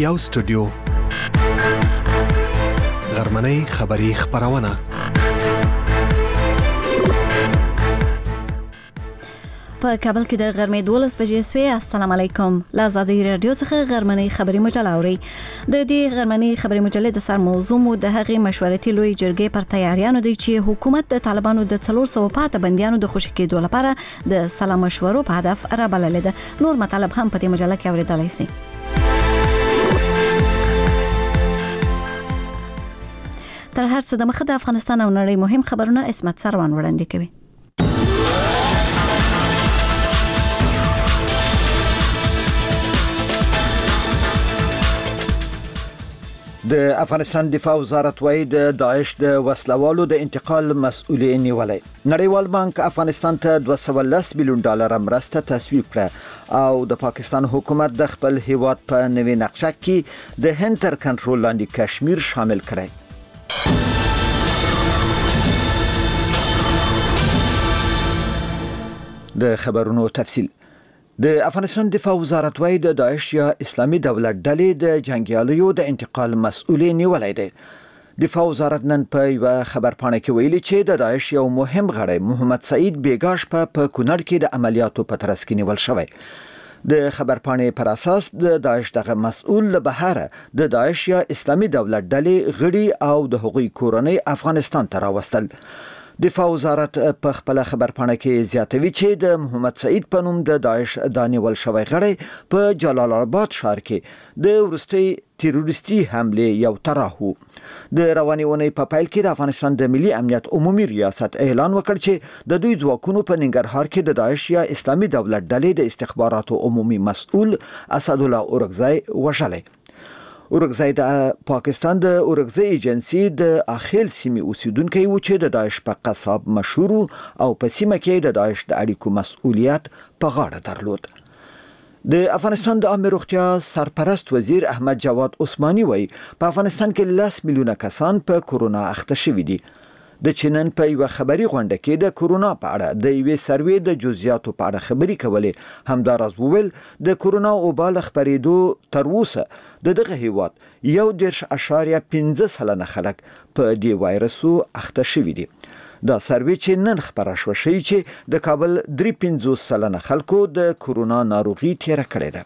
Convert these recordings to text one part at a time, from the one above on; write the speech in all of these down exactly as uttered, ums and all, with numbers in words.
یو سټوډیو غرمنۍ خبری خبرونه په کابل کې د غرمې دولس بجې سوې. السلام علیکم. له آزادۍ رادیو څخه غرمنۍ خبری مجله اوري. د دې غرمنۍ خبری مجلې د سر موضوع مو د هغې مشورتي لوی جرګې پر تیاریانو دی چې حکومت د طالبانو د څلور سوه پاته بندیانو د خوشي کېدو لپاره د سلا مشورو په هدف رابللې ده. نور مطالب هم په دې مجله کې اوریدلای شئ. تر هر څه د مخه د افغانستان او نړۍ مهم خبرونه اسمت سروان وړاندې کوي. د افغانستان دفاع وزارت وايي د داعش د وسلوالو د انتقال مسؤلیت نیولای. نړیوال بانک افغانستان ته دوه سوه او لس میلیون ډالر مرسته تصویب کړه او د پاکستان حکومت د خپل هیواد په نوې نقشه کې د هند تر کنټرول لاندې کشمیر شامل کړی. د خبرونو تفصیل. د افغانستان دفاع وزارت وايي د داعش یا اسلامي دولت ډلې د جنگیالیو د انتقال مسؤلیت نیولای دی. دفاع وزارت نن په یو خبرپاڼه کې ویلي چې د داعش یو مهم غړی محمد سعید بیګاش په کونړ کې د عملیاتو په ترڅ کې نیول شوی. د خبرپاڼې پر اساس د داعش دغه مسؤل له بهره د داعش یا اسلامي دولت ډلې غړي او د هغوی کورنۍ افغانستان ته راوستل. دفاع وزارت په خپل خبرپاڼه کې زیاتوي چې د محمد سعید په نوم د داعش دانیول شوی غړی په جلال آباد ښار کې د ورستي تروریستي حمله یو طرح وو. د رواني اونۍ په پیل کې د افغانستان د ملي امنیت عمومي ریاست اعلان وکړ چې د دوی ځواکونو په ننګرهار کې د داعش یا اسلامي دولت ډلې د استخباراتو عمومي مسؤل اسد الله اورګزای وژلی. اورګزای د پاکستان د اورګزای ایجنسی د اخیل سیمې اوسیدونکو و چې د داعش په قصاب مشهور او په سیمه کې د داعش د اړیکو مسؤلیت په غاړه درلود. د افغانستان د عامه روغتیا سرپرست وزیر احمد جواد عثماني وایي په افغانستان کې لس میلیونه کسان په کورونا اخته شوي دي. د چینن په یو خبري غونډه کې د کورونا په اړه د یوې سروې د جزئیاتو په اړه خبري کولې. همداراز وویل د کورونا وبا خبرېدو تر اوسه د دغه هیواد یو دېرش اعشاریه پنځه سلنه خلک په دې وایرسو اخته شوي دي. دا سروې چې نن خبره شوه ښیي چې د کابل درې پنځوس سلنه خلکو د کورونا ناروغي تیره کړې ده.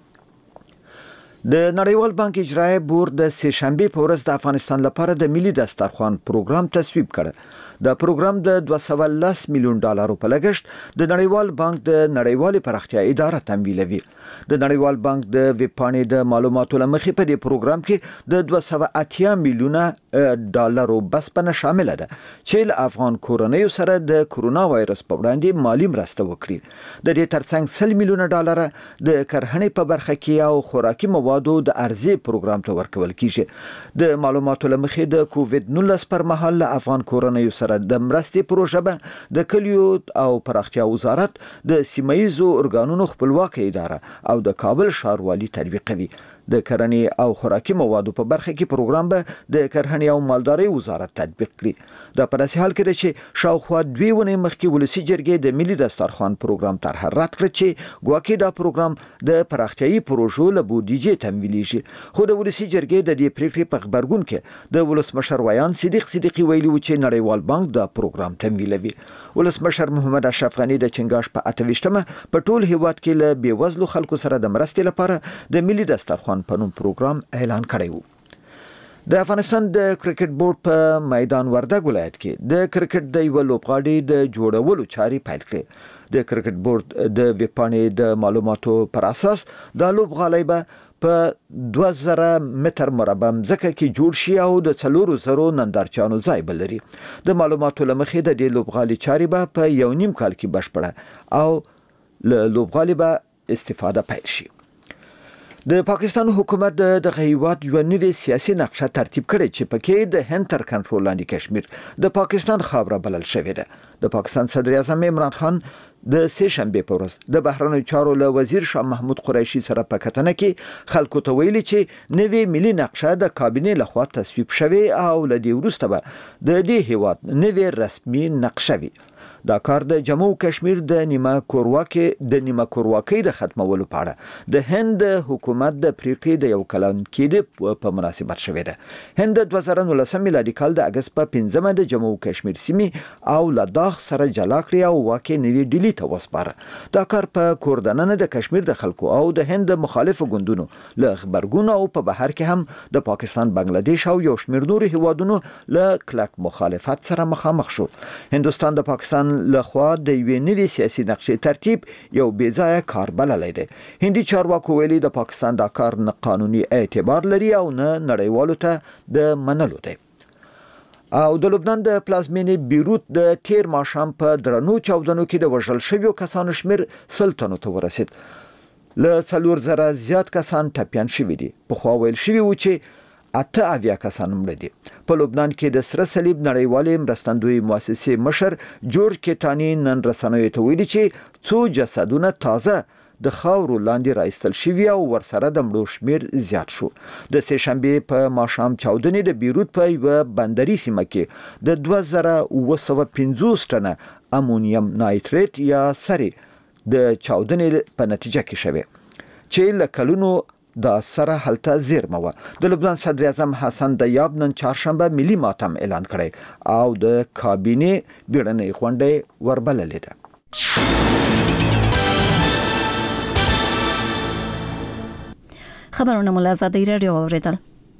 د نړیوال بانک اجرایي بورډ د سه شنبه په ورځ د افغانستان لپاره د ملي دسترخوان پروګرام تصویب کړ. د پروګرام د دوه سوه او لس میلیون ډالرو په لګښت د نړیوال بانک د نړیوالې پراختیا اداره تمویلوي. د نړیوال بانک د ویب پاڼې د معلوماتو لمخې په دې پروګرام کې د دوه سوه او اتیا میلیونه ډالرو بسپنه شامل ده چې له افغان کورنیو سره د کورونا وایرس په وړاندې مالی مرسته وکړي. د دې ترڅنګ سل میلیونه ډالر د کرهڼې په برخه کې او خوراکي موادو د ارزي پروګرام ته ورکول کیږي. د معلوماتو لمخې د کووډ نولس پر مهال له افغان کورنیو سره د مرستې پروژه به د کلیو او پراختیا وزارت د سیمایي ارګانونو خپلواک اداره او د کابل ښاروالي تطبیقوي. د کرنې او خوراکي موادو په برخه کې پروګرام به د کرهڼې او مالدارۍ وزارت تطبیق کړي. دا په داسې حال کې ده چې شاوخوا دوې ونې مخکې ولسي جرګې د ملي دسترخوان پروګرام طرح رد کړ چې ګواکې دا پروګرام د پراختیایي پروژو له بودیجې تمویلیږي. خو د ولسي جرګې د دې پریکړې په خبرګون کې د ولسمشر ویان صدیق صدیقي ویلي و چې نړیوال بانک دا پروګرام تمویلوي. ولسمشر محمد اشرف غني د چنګاش په اته ویشتمه په ټول هیواد کې له بیوزلو خلکو سره د مرستې لپاره د ملي دسترخوان په نوم پروګرام اعلان کړی و. د افغانستان د کرکټ بورډ په میدان وردګ ولایت کې د کرکټ د یو لوبغاړي د جوړولو چارې پیل کړې. د کرکټ بورډ د ویب پاڼې د معلوماتو پر اساس دا لوبغاړی به په دوه زره متر مربع ځکه کې جوړ شي او د څلورو زرو نندارچیانو ځای بلري. د معلوماتو لمخې د دې لوبغاړي چارې به په یو نیم کال کې بشپړه او له لوبغاړي به استفاده پیل شي. د پاکستان حکومت د هیواد یو نوې سیاسي نقشه ترتیب کړې چې پکې د هند تر کنټرول لاندې کشمیر د پاکستان خاوره بلل شوې ده. د پاکستان صدر اعظم عمران خان د سه شنبه په ورځ د بهرنیو چارو له وزیر شاه محمود قریشي سره په کتنه کې خلکو ته ویلي چې نوې ملي نقشه د کابینې لخوا تصویب شوې او له دې وروسته به د دې هیواد نوې رسمي نقشه وي. دا کار د جموں و کشمیر د نیمه کورواکي د نیمه کورواکي د ختمولو په اړه د هند حکومت د پریکړې د یو کلن کېد په مناسبت شوې ده. هند د دوه زره نولسم میلادي کال د اگست په پنځمه د جموں و کشمیر سیمې او لداخ سره جلا کړی او واکه نوی ډیلی ته وسپاره. دا کار په کوردننه د کشمیر د خلکو او د هند مخالفو ګوندونو له خبرګون او په بهر کې هم د پاکستان، بنگلاديش او یو شمېر نورو هیوادونو له کلک مخالفت سره مخامخ شو. هندوستان د پاکستان له خوا د یوې نوې سیاسي نقشې ترتیب یو بې ځایه کار بللی دی. هندي چارواکو ویلي د پاکستان دا کار نه قانوني اعتبار لري او نه نړیوالو ته د منلو دی. او د لبنان د پلازمینې بیروت د تیر ماښام په درنو چاودنو کې د وژل شویو کسانو شمیر سلطنو ته ورسید. له څلور زره زیات کسان ټپیان شوي دي. پخوا ویل شوي و چې اته اویا کسان مړه دي. په لبنان کې د سره صلیب نړیوالې مرستندوی مؤسسې مشر جورج کیټانی نن رسنیو ته ویلي چې څو جسدونه تازه د خاورو لاندې راایستل شوي او ورسره د مړو شمیر زیات شو. د سه شنبه په ماښام چاودنې د بیروت په یوه بندري سیمه کې د دوه زره اوه سوه پنځوس ټنه امونیم نایتریت یا سرې د چاودنې په نتیجه کې شوه چې له کلونو دا سره هلته زیرمه و. د لبنان صدر اعظم حسن دیاب نن چهارشنبه ملي ماتم اعلان کړی او د کابینې بیړنۍ غونډه وربللې ده. خبرونه مولا آزادی رادیو اوریدل.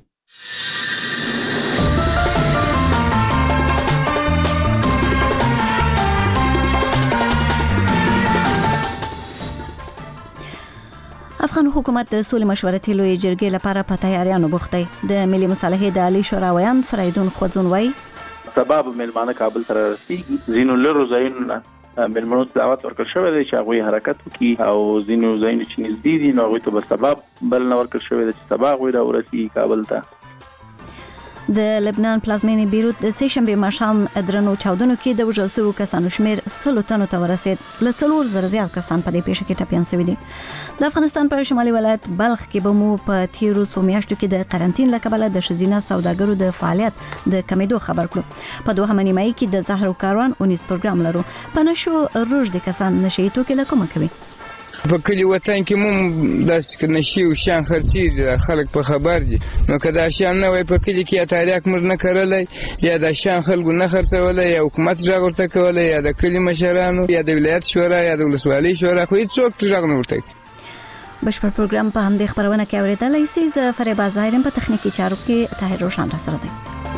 افغان حکومت د سولې مشورتي لوی جرګې لپاره په تیاریانو بوخت دی. د ملي مصالحې د عالی شورا ویان فریدون خوځون وایي سبب ملمانه کابل ته رسیدي. زینو لرو ځایونه ملمنو دعوت ورکړ شوی دی چې هغه حرکت وکړي او زینو ځایونه چې نږدې دي نو هغه ته به سبب بل نه ورکړ شوی دی چې سبب وي دا ورسیږي کابل ته. د لبنان پلازمینې بیروت د سه شنبه ماښام درنو چاودنو کې د وژل شویو کسانو شمیر سلو تنو ته ورسید. له څلور زره زیات کسان په دې پیښه کې ټپیان شوي دي. د افغانستان په شمالي ولایت بلخ کې به مو په تیرو څو میاشتو کې د قرنټین له کبله د ښځینه سوداګرو د فعالیت د کمیدو خبر کړو. په دوهمه نیمایي کې د زهرو کاروان اونیس پروګرام لرو. په نشو روج د کسان نشي توکي له کومه کوي. په کلی وطن کې مم داسې نشي او شان خرڅي خلک په خبر دي. نو کدا شان نه وي په کلی کې تاریخ موږ نه کړلای یا د شان خلکو نه خرڅولای یا حکومت ژغورته کولای یا د کلی مشرانو یا د ولایت شورا یا د ولسوالۍ شورا خو هیڅوک ژغ نه ورته. بشپړ پروګرام په همدې خبرونه کې اوریدلای شئ. زه فریبا ظاهرم په تخنیکی چارو کې طاهر روشن را سره دی.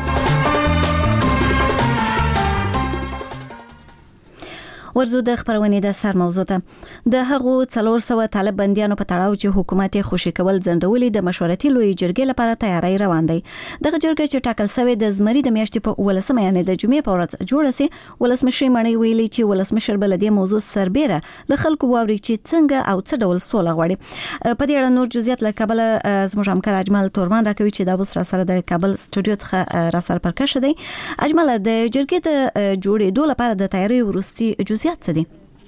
ورزو د خبرونې د سر موضوع ته د هغو څلور سوه طالب بنديانو په تړاو چې حکومت یې خوشي کول ځنډولې د مشورتي لوی جرګې لپاره تیاری روان دی. دغه جرګه چې ټاکل شوې د زمري د میاشتې په ولسمه یعنی د جمعې په ورځ جوړه سي. ولسمشر مڼۍ ویلي چې ولسمشر بلدي موضوع سربېره له خلکو واوري چې څنګه او څه ډول سوله غواړي. په دې اړه نور جزئیات له کابل زموږ همکار اجمل تورمان راکوي چې دا اوس را سره د کابل سټوډیو څخه را سره پرکښ دی. اجمل د جرګې د جوړېدو لپاره د تیاری وروستي جزئیات څه دي؟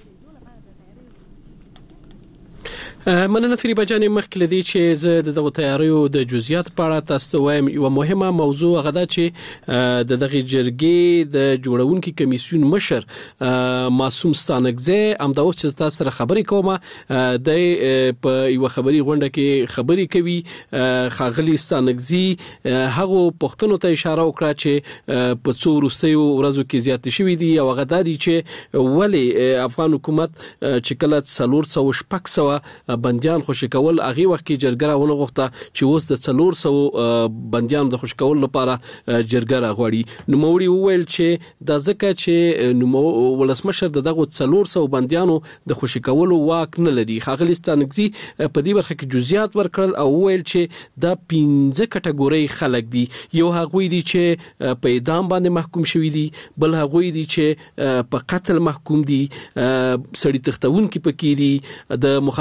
مننه فریبا جان. مخکې لدی چې زه د دغه تیاریو د جزئیات په اړه تاسو وایم. یو مهمه موضوع غدا چې د دغه جرګې د جوړونکو کمیسیون مشر معصوم ستانکزه ام د اوس چې تاسو سره خبرې کومه د په یو خبري غونډه کې خبرې کوي. خاغلی ستانکزي هغه پښتنو ته اشاره وکړه چې په څو ورستیو ورځو کې زیات شوې دي او غدا دي چې ولی افغان حکومت چې کله څلور سوه شپږ سوه بنديان خوشی کول هغه وخت کې جرګه راونه غوښته چې اوس د څلور سوه بنديان د خوشی کول لپاره جرګه راغوړي. نو موري وویل چې د ځکه چې نو ولسمشر دغه څلور سوه بنديانو د خوشی کولو واک نه لري. خاغلی ستانکزي په دې برخه کې جزئیات ورکړل او وویل چې د پنځه کټګوري خلک دي. یو هغه دي چې په اعدام باندې محکوم شوی دي، بل هغه دي چې په قتل محکوم دي، سړی تختون کې پکې دي، د مخدر مواد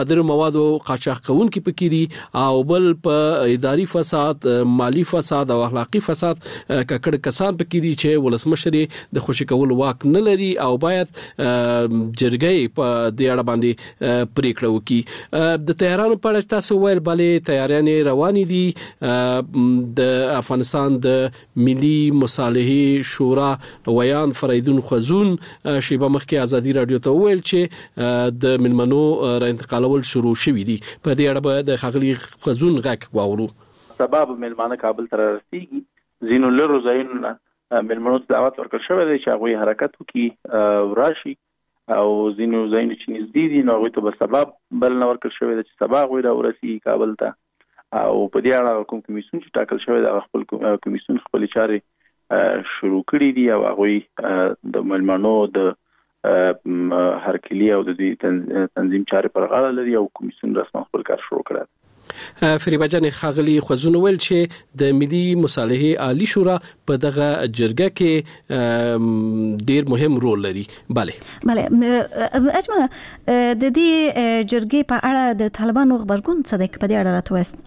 موادو قاچاق کوونکي پکې دي او بل په اداري فساد مالی فساد او اخلاقی فساد ککړ کسان پکې دي چې ولسمشر د خوشی کول واک نه لري او باید جرګې په دې اړه باندې پریکړه وکړي د تهران په اړه تاسو ویل bale تیاریانې روانې دي د افغانستان د ملي مصالحې شورا ویان فریدون خزون شیبه مخکې ازادي رادیو ته ویل چې د ملمنو را انتقالول شروع شوې دي په دې اړه به د خغلی خزون غږ واورو سبب ملمانه کابل تر رسیدي زینو لرو زین ملمنو دعوت ورکړ شوی دی چې هغه حرکت وکړي راشي او زینو زین چې نږدې دي نو هغه ته به سبب بل نه ورکړ شوی دی چې سبب غوړي ورسي کابل ته او په دې اړه کوم کمیسیون چې ټاکل شوی دی خپل کمیسیون خپل چارې شروع کړي دي او هغه د ملمنو د هرکلی او د تنظیم چارې پر غاړه لري او کمیسیون رسمي خپل کار شروع کړی فریبا جان خغلی خزون ویل چې د ملي مصالحې عالی شورا په دغه جرګه کې ډیر مهم رول لري bale bale اجمل د دې جرګې په اړه د طالبانو خبرګون څه دی په دې اړه راته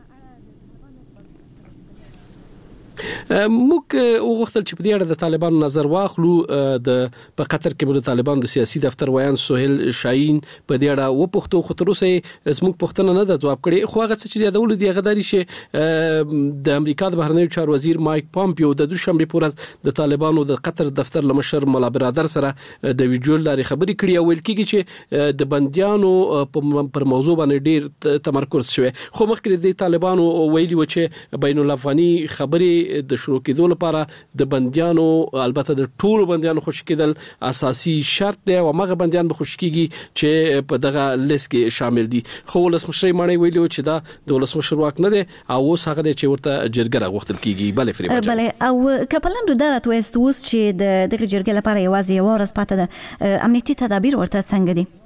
موږ وغوښتل چې په دې اړه د طالبانو نظر واخلو د په قطر کې د طالبانو د سیاسي دفتر ویان سہیل شاهین په دې اړه و پښتو خو تر اوسه زموږ پښتنه نه د جواب کړي خو هغه چې یادول دي هغه داري چې د امریکا د بهرنیو چارو وزیر مایک پامپیو د دوشنبه پورز د طالبانو د قطر دفتر لمشر مولا برادر سره د ویډیو لاري خبري کړي او ویل کېږي چې د بنديانو پر موضوع باندې ډیر تمرکز شوی خو مخکې د طالبانو ویلي و چې بین الافغاني خبري د شروع کېدو لپاره د بنديانو البته د ټولو بنديانو خوشی کېدل اساسي شرط دی او هغه بنديان به خوشی کېږي چې په دغه لیست کې شامل دي خو ولسمشر مانی ویلو چې دا د ولسمشر واک نه دی او اوس هغه چې ورته جرګه راغوښتل کېږي bale فری bale او کپلند درات وست اوس چې د دغه جرګې لپاره یوازې یو ورځ پاتې ده امنیتي تدابیر ورته څنګه دي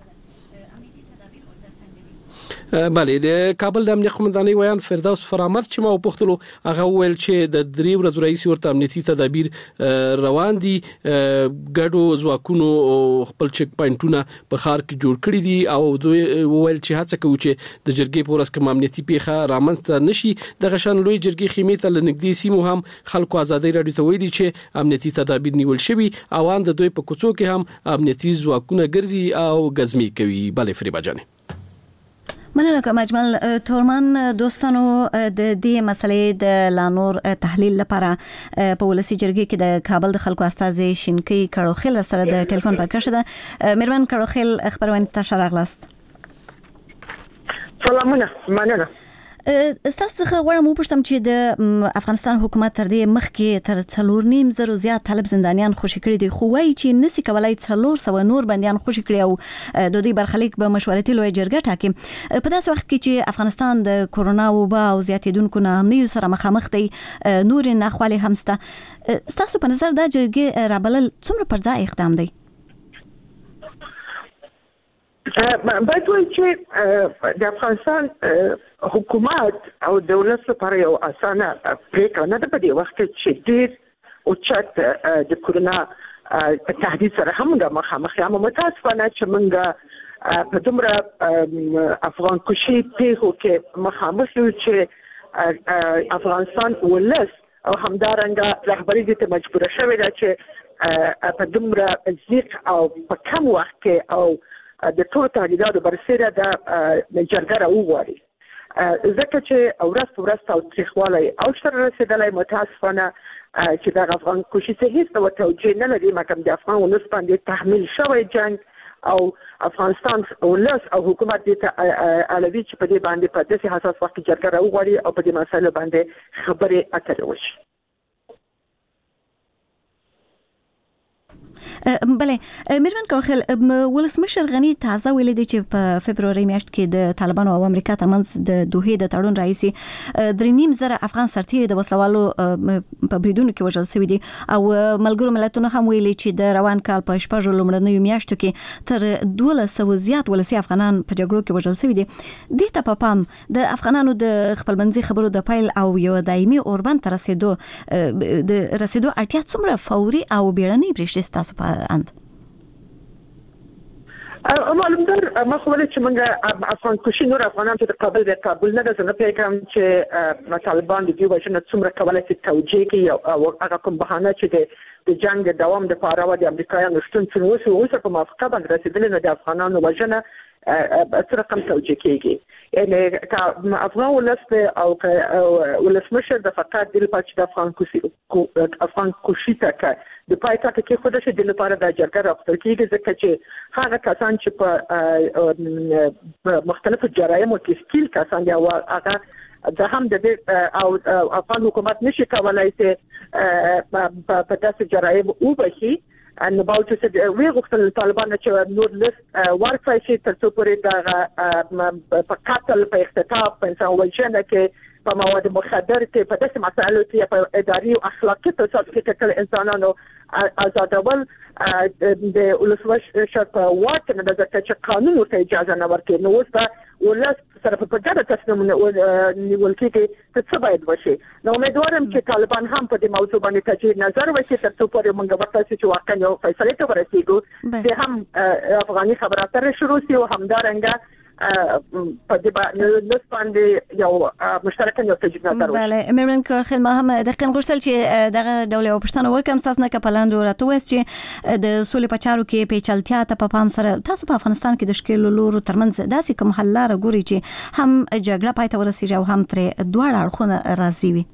bale د کابل د امنیت قومندانۍ ویان فردوس فرامت چې ما وپوښتلو هغه ویل چې د درې ورځې رئیس ورته امنیتي تدابیر روان دي ګډو ځواکونو خپل چک پاینټونه په ښار کې جوړ کړي دي او دوی ویل چې هڅه کوي چې د جرګې په ورځ کې امنیتي پیښه رامنځته نشي دغه شان لوی جرګې خیمې ته لنګدي سیمو هم خلکو ازادي رادیو ته ویلي چې امنیتي تدابیر نیول شوي او ان د دوی په کوڅو کې هم امنیتي ځواکونه ګرځي او غزمي کوي bale فریبا جان مننه کوم اجمل تورمان دوستانو د دې مسلې د لانور تحلیل لپاره په ولسی جرګې کې د کابل د خلکو استازي شینکی کړوخیل سره د ټلیفون پر کښه ده مېرمن کړوخیل خبرونه تاسو راغلاست سلامونه مننه استاسو غواړم وپوښتم چې د افغانستان حکومت تر دې مخکې تر څلور نیم زره زیات طالب زندانیان خوشی کړي دي خو وايي چې نسی کولای څلور سو نور بنديان خوشی کړي او د دې برخلیک به مشورتي لوی جرګه ټاکي په داسې وخت کې چې افغانستان د کورونا وبا او زیاتیدونکو ناامنیو سره مخامخ دی نور نه خالي همسته استاسو په نظر دا جرګه رابلل څومره پر ځای اقدام دی باید وایي چې د افغانستان حکومت او دولت لپاره یو اسانه پریکړه نه ده په دې وخت کې چې ډېر اوچت د کورونا تهدید سره هم د مخامخ یم متاسفانه چې موږ په دومره افغان کشي پیښو کې مخامخ یو چې افغانستان ولس او همدارنګه رهبري دې ته مجبوره شوې ده چې په دومره ضیق او په کم وخت کې او د ټولو تهدیداتو برسېره د جرګه راوغواړي ځکه چې ورځ په ورځ تاوتریخوالی اوج ته رسېدلی متاسفانه چې دغه افغان کشي څه هېڅ ډول توجیه نه لري مګر د افغان ولس باندې تحمیل شوی جنګ او افغانستان ولس او حکومت دې ته اړوي چې په دې باندې په داسې حساس وخت کې جرګه راوغواړي او په دې مسایلو باندې خبرې اترې وشي بله مېرمن کړوخیل ولسمشر غنی تازه ویلي دی چې په فبروري میاشت کې د طالبانو او امریکا ترمنځ د دوحې د تړون رئیسي درې نیم زره افغان سرتیري د وسلوالو په بریدونو کې وژل شوي دي او ملګرو ملتونو هم ویلي چې د روان کال په شپږو لومړنیو میاشتو کې تر دولس سوه زیات ولسي افغانان په جګړو کې وژل شوي دي دې ته په پام د افغانانو د خپلمنځي خبرو د پیل او یو دایمي اوربند ته رسیدو د رسیدو اړتیا څومره فوري او بیړنۍ برېښي ستاسو په اند معلوم در ما خو ولې چې موږ افغان کوشي نور افغانان چې د کابل د کابل نه د زنه پیغام چې طالبان د دې وجه نه څومره کولای شي توجیه کوي او هغه کوم بهانه چې د د جنگ د دوام د پاره و د امریکایانو شتون چې اوس اوس په موافقه باندې رسیدل نه د افغانانو وجنه څه رقم توجیه کیږي یعنی که افغان ولست او ولسمشر د فقط د پاتې د افغان کوشي افغان کوشي ته د پایتخت کې خود شه د لپاره د جرګه راپور کیږي ځکه چې هغه کسان چې په مختلفو جرايمو کې سکیل کسان دی او هغه د هم د او افغان حکومت نشي کولای چې په داسې جرایم او بشي ان باوت چې وی غوښتل طالبان چې نور لست ورکړي چې تر څو پورې د په قتل په اختطاف په انسان وژنه کې په مواد مخدر کې په داسې مسایلو کې په اداري او اخلاقي تصادف کې کله انسانانو آزادول د ولسمشر په واک نه د ځکه چې قانون ورته اجازه نه ورکوي نو اوس به ولس سره په ګډه تصمیم نیول کېږي چې څه باید وشي نو امیدوارم چې طالبان هم په دې موضوع باندې تجدید نظر وکړي تر څو پورې موږ ورته چې واقعا یو فیصله ته ورسېږو چې هم افغاني خبرو اترې شروع شي او همدارنګه په دې باندې باندې یو مشترک یو تجدید نظر وشي بله میرمن کارخیل ما هم دقیقاً غوښتل چې دغه ډول پښتنه وکم تاسو نه کپلند راته وایي چې د سولې په چارو کې پیچلتیا ته په پام سره تاسو په افغانستان کې د شکل لورو ترمنځ داسې کوم حل لاره ګوري چې هم جګړه پای ته ورسیږي او هم تر دواړه اړخونه راضي وي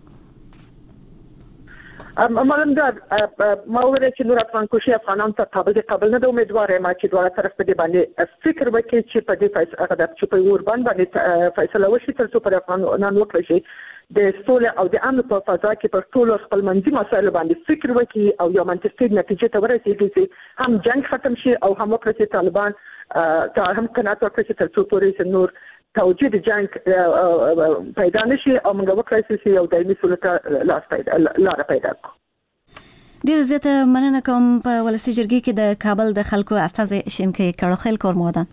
معلوم ده ما ویل چې نور افغان کوشي افغانان ته قابل دي قابل نه د امیدوارې ما چې دواړه طرف په دې باندې فکر وکړي چې په دې فیصله هغه د چې په اوربان باندې فیصله وشي تر څو پر افغانان وکړي شي د سولې او د امن په فضا کې پر ټولو خپل منځي مسایلو باندې فکر وکړي او یو منطقي نتیجه ته ورسیږي چې هم جنگ ختم شي او هم وکړي چې طالبان ته هم قناعت وکړي چې تر څو پورې نور توجید جنگ پیدا نشي او موږ وکړای شي یو دایمي سولې ته لاس پیدا لار پیدا کړو ډیر زیاته مننه کوم په ولسی جرګې کې د کابل د خلکو استازي شینکي کړخیل کورمودان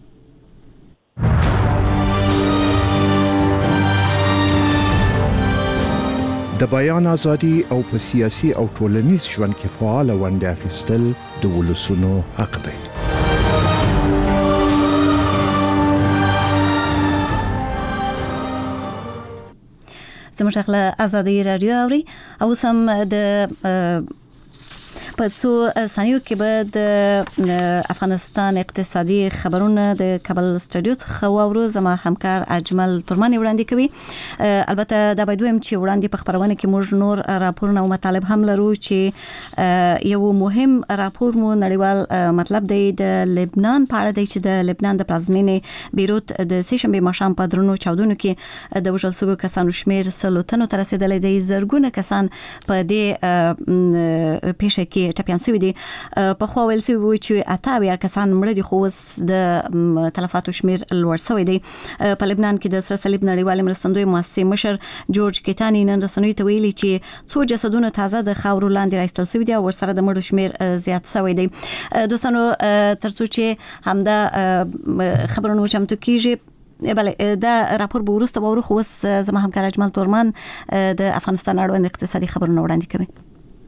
د بیان ازادي او په سیاسي او ټولنیز ژوند کې فعال ونډه اخیستل د ولسونو حق دی زموږ خپل ازادي رادیو اوري او سم د په څو ثانیو کې به د افغانستان اقتصادي خبرونه د کابل استودیو څخه واورو زما همکار اجمل ترمنی وړاندې کوي البته دا باید ویم چې وړاندې په خبرونه کې موږ نور راپورونه او مطالب هم لرو چې یو مهم راپور مو نړیوال مطلب دی د لبنان په اړه دی چې د لبنان د پلازمینې بیروت د سهشنبه ماښام په درنو چاودنو کې د وژل شویو کسانو شمیر سلوتنو ته رسیدلی دی زرګونه کسان په دې پیښه کې ټپيان شوي دي په خو ویل شوی و چې اتاویا کسان مړه دي خو د تلفاتو شمیر لوړ شوی دی په لبنان کې د سره صلیب نړیوال مرستندوی مؤسسې مشر جورج کیتانی نن رسنوي ته ویلي چې څو جسدونه تازه د خاورو لاندې راایستل شوي دي او ورسره د مړو شمیر زیات شوی دی دوستانو ترڅو چې همدا خبرونه چمتو کیږي بله دا راپور به وروسته وورو خو زما همکار اجمل تورمان د افغانستان اړوند اقتصادي خبرونه وړاندې کوي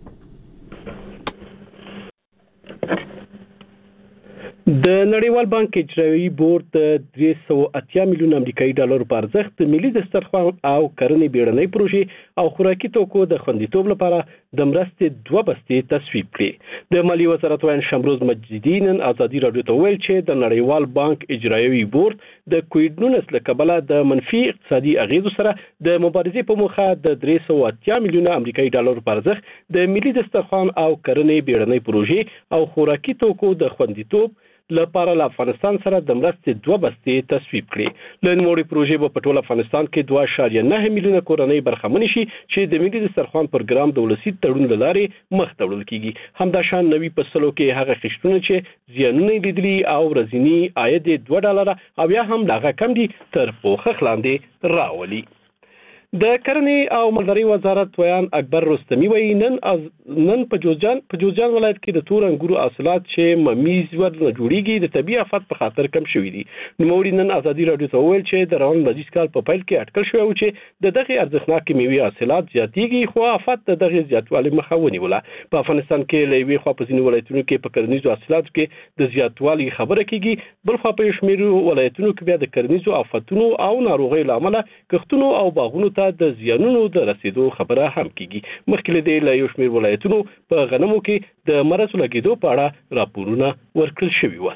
د نړیوال بانک اجرایي بورډ د درې سوه اتیا میلیون امریکایي ډالر په ارزښت ملي دسترخوان او کرنې بیړنۍ پروژې او خوراکي توکو د خوندیتوب لپاره د مرستې دوه بستې تصویب کړې د مالیې وزارت وایي شمروز مجیدي نن ازادي راډیو ته ویل چې د نړیوال بانک اجرایي بورډ د کووډ نولس له کبله د منفي اقتصادي اغیزو سره د مبارزې په موخه د درې سوه اتیا میلیون امریکایي ډالر په ارزښت د ملي دسترخوان او کرنې بیړنۍ پروژې او خوراکي توکو د خوندیتوب لپاره له افغانستان سره د مرستې دوه بستې تصویب کړې له نوموړې پروژې به په ټول افغانستان کې دوه اعشاریه نه میلیونه کورنۍ برخمنې شي چې د ملي دسترخوان پروګرام د ولسي تړون له لارې مخ ته وړل کیږي همداشان نوي فصلو کې هغه خښتونه چې زیانونه لیدلي او ورځنی عاید دوه ډالره او یا هم لاغه کم دي تر پوښښ لاندې راولي د کرنې او مالدارۍ وزارت ویان اکبر رستمی وایي نن از نن په جوزجان په جوزجان ولایت کې د تور انګورو حاصلات چې ممیز ورنه جوړیږي د طبي آفات په خاطر کم شوي دي. نوموړي نن ازادي راډیو ته وویل چې د روان لذیذ کال په پیل کې اټکل شوی و چې د دغه ارزښتناکې میوې حاصلات زیاتېږي خو آفات د دغه زیاتوالي مخه ونیوله. په افغانستان کې له یوې خوا په ځینو ولایتونو کې په کرنیزو حاصلاتو کې د زیاتوالي خبره کیږي، بل خوا په شمیرو ولایتونو کې بیا د کرنیزو آفتونو او ناروغیو له امله کښتونو او باغونو ته د زیانونو د رسیدو خبره هم کیږي. مخکې له دې له یو شمېر ولایتونو په غنمو کې د مرض لګېدو په اړه راپورونه ورکړل شوي وو.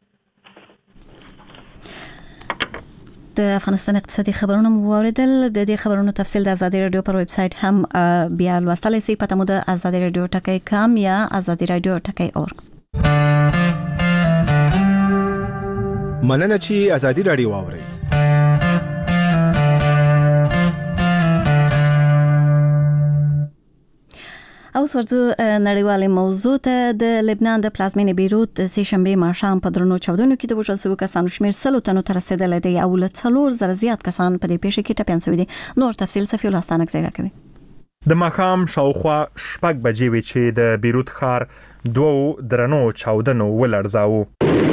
د افغانستان اقتصادي خبرونه مو واوریدل. د دې خبرونو تفصیل د آزادي رادیو پر ویب سټ هم بیا لوستلی سئ. پته مو د آزادي رادیو ټکی کام یا آزادي رادیو ټکی اورګ. مننه چې آزادي رادیو واورئ. او ورځو نړیوالې موضوع ته. د لبنان د پلازمینې بیروت د سه شنبې ماښام په درنو چاودنو کې د وژل شویو کسانو شمېر سلو تنو ته رسېدلی دی او له څلور زره زیات کسان په دې پیښه کې ټپیان شوي دي. نور تفصیل صفي الله ستانک ځای راکوي. د ماښام شاوخوا شپږ بجې وې چې د بیروت ښار دوو درنو چاودنو ولړزاوه.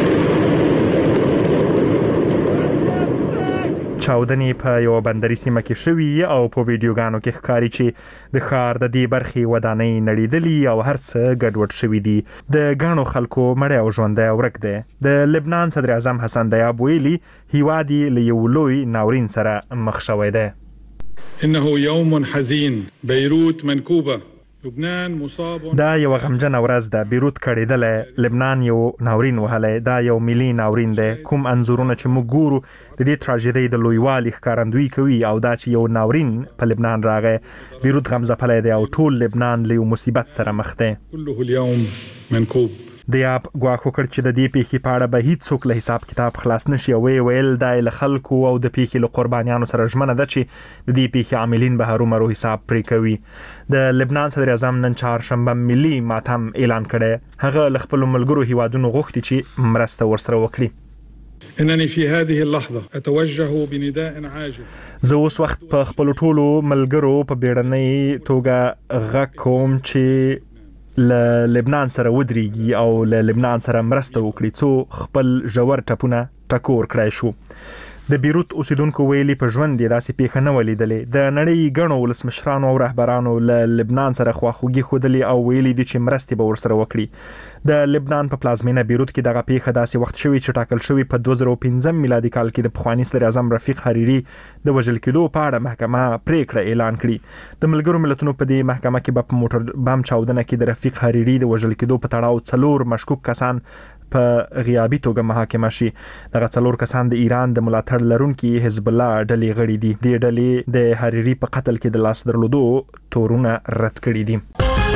چاودنې په یو بندري سیمه کې شوي او په ویډیوګانو کې ښکاري چې د ښار د دې برخې ودانۍ نړېدلي او هر څه ګډوډ شوي دي. د ګڼو خلکو مړی او ژوندی ورک دی. د لبنان صدر اعظم حسن دیاب ویلي هیواد یې له یو لوی ناورین سره مخ شوی دی. انه يوم حزين بيروت منكوبه لبنان مصاب. دا یو غمجن ورځ ده. بیروت کړېدلی، لبنان یو ناورین وهلی. دا یو ملي ناورین دی. کوم انځورونه چې موږ ګورو د دې تراژیدۍ د لویوالي ښکارندویي کوي او دا چې یو ناورین په لبنان راغی. بیروت غمځپلی دی او ټول لبنان له یو مصیبت سره مخ دی. كله اليوم منكوب. دیاب ګواښ وکړ چې د دې پیښې په اړه به هیڅوک له حساب کتاب خلاص نشي او ویل دا له خلکو او د پیښې له قربانیانو سره ژمنه ده چې د دې پیښې عاملین به هرومرو حساب پرې کوي. د لبنان صدر اعظم نن چهارشنبه ملي ماتم اعلان کړی. هغه له خپلو ملګرو هیوادونو غوښتي چې مرسته ورسره وکړي. انني في هذه اللحظه اتوجه بنداء عاجل. زه اوس وخت په خپلو ټولو ملګرو په بیړنۍ توګه غږ کوم چې له لبنان سره ودرېږي او له لبنان سره مرسته وکړي څو خپل ژور ټپونه ټکور کړای شو. د بیروت اوسیدونکو ویلي په ژوند یې داسې پیښه نه ولیدلې. د نړۍ ګڼو ولسمشرانو او رهبرانو له لبنان سره خواخوږي ښودلې او ویلي دي چې مرستې به ورسره وکړي. د لبنان په پلازمینه بیروت کې دغه پیښه داسې وخت شوې چې ټاکل شوی په دوه زره او پنځم میلادي کال کې د پخواني صدر اعظم رفیق حریري د وژل کېدو په اړه محکمه پریکړه اعلان کړي. د ملګرو ملتونو په دې محکمه کې به په موټر بم چاودنه کې د رفیق حریري د وژل کېدو په تړاو څلور مشکوک کسان په غیابي توګه محاکمه شي. دغه څلور کسان د ایران د ملاتړ لرونکي حزب الله ډلې غړي دي. دې ډلې د حریري په قتل کې د لاس درلودو تورونه رد کړي دي.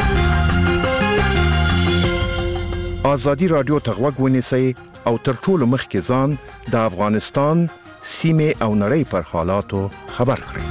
آزادي رادیو ته غوږ ونیسئ او تر ټولو مخکې ځان د افغانستان سیمې او نړۍ پر حالاتو خبر کړئ.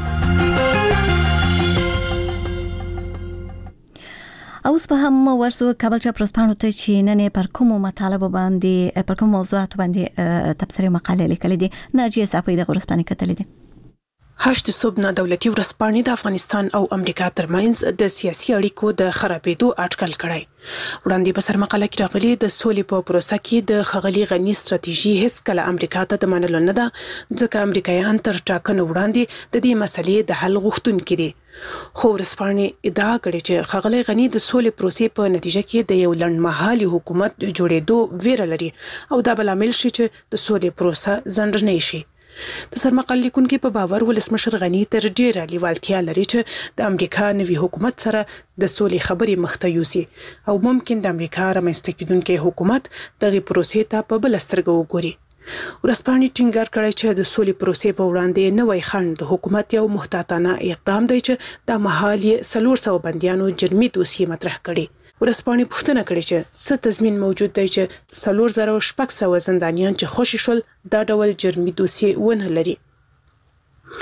اوس په هم ورسو کابل چا پرسپانو ته چې نن پر کومو مطالبه باندې پر کومو موضوعات باندې تبصرې مقاله لیکلې دي. ناجیه صافی د ورسپانې کتلې دي. هشت صوب نه دولتي ورسپانې د افغانستان او امریکا ترمنځ د سیاسي اړیکو د خرابېدو اټکل کړی. وړاندې په سرمقاله کې راغلي د سولې په پروسه کې د ښاغلي غني ستراتیژي هیڅ کله امریکا ته د منلو نه ده ځکه امریکایان تر ټاکنو وړاندې د دې مسلې د حل غوښتونکي دي. خو ورسپانې ادعا کړې چې ښاغلي غني د سولې پروسې په نتیجه کې د یو لنډمهالي حکومت جوړېدو ویره لري او دا به لامل شي چې د سولې پروسه ځنډ شي. د سرمقاله لیکونکي په باور ولسمشر غني تر ډیره لیوالتیا لري چې د امریکا نوي حکومت سره د سولې خبرې مخته یوسي او ممکن د امریکا رامنځته کېدونکی حکومت دغه پروسې ته په بل سترګه وګوري. ورسپانې ټینګار کړی چې د سولې پروسې په وړاندې نوی خنډ د حکومت یو محتاطانه اقدام دی چې د مهال یې څلور سوه بندیانو جرمي دوسیې مطرح کړي. ورسپانې پوښتنه کړې چې څه تضمین موجود دی چې څلور زره شپږ سوه زندانیان چې خوشي شول دا ډول جرمي دوسیې ونه لري.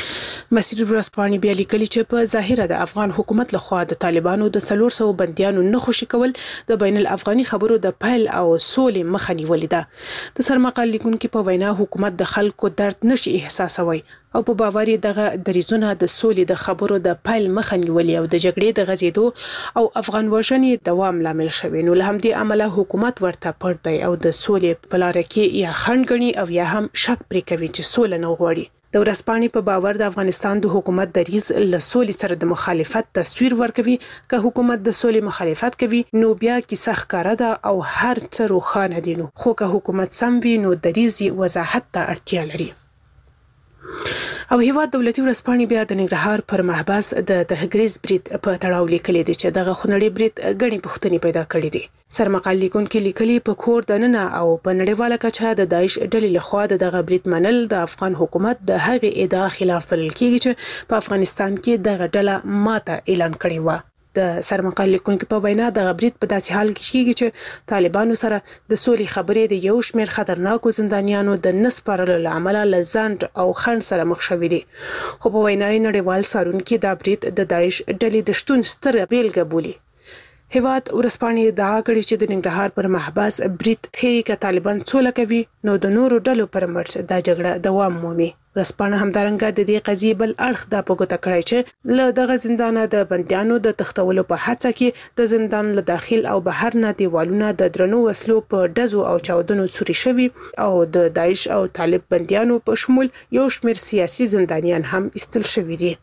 مسیر ورځپاڼې بیا لیکلي چې په ظاهره د افغان حکومت لخوا د طالبانو د څلور سوه بندیانو نه خوشي کول د بین الافغاني خبرو د پیل او سولې مخه نیولې ده. د سرمقال لیکونکو په وینا حکومت د خلکو درد نشي احساسوي او په باور دغه دریزونه د سولې د خبرو د پیل مخه نیولې او د جګړې د غزیدو او افغان وژنې دوام لامل شوی. نو له همدې امله حکومت ورته پړ دی او د سولې په لار کې یا خنډ ګڼي او یا هم شک پرې کوي چې سوله نه غواړي. د ورځپاڼې په باور د افغانستان د حکومت دریز له سولې سره د مخالفت تصویر ورکوي. که حکومت د سولې مخالفت کوي نو بیا کیسه ښکاره ده او هر څه روښانه دي، نو خو که حکومت سم وي نو دریز وضاحت ته اړتیا لري. او هیواد دولتي ورځپاڼې بیا د ننګرهار پر محبس د ترهګریز برید په تړاو لیکلي دي چې دغه خونړي برید غني پوښتنې پیدا کړې دي. سرمقال لیکونکو لیکلي په کور دننه او په نړیواله کچه د داعش ډلې لخوا دغه برید منل د افغان حکومت د هغې ادعا خلاف بلل کیږي چې په افغانستان کې دغه ډله ماته اعلان کړې و. د سرمقال لیکونکو په وینا د برید په داسې حال کې کیږي چې طالبانو سره د سولې خبرې د یو شمېر خطرناکو زندانیانو د نسپارلو له امله له ځنډ او خنډ سره مخ شوي دي. خو په وینا یې نړیوال څارونکي دا برید د داعش ډلې د شتون ستره بیلګه بولي. هیواد ورځپاڼې ادعا کړې چې د ننګرهار پر محبس برید ښیي که طالبان سوله کوي نو د نورو ډلو پر مټ دا جګړه دوام مومي. ورځپاڼه همدارنګه د دې قضیې بل اړخ دا په ګوته کړی چې له دغه زندانه د بندیانو د تښتولو په هڅه کې د زندان له داخل او بهر نه دیوالونه د درنو وسلو په ډزو او چاودنو سوري شوي او د داعش او طالب بندیانو په شمول یو شمېر سیاسي زندانیان هم ایستل شوي دي.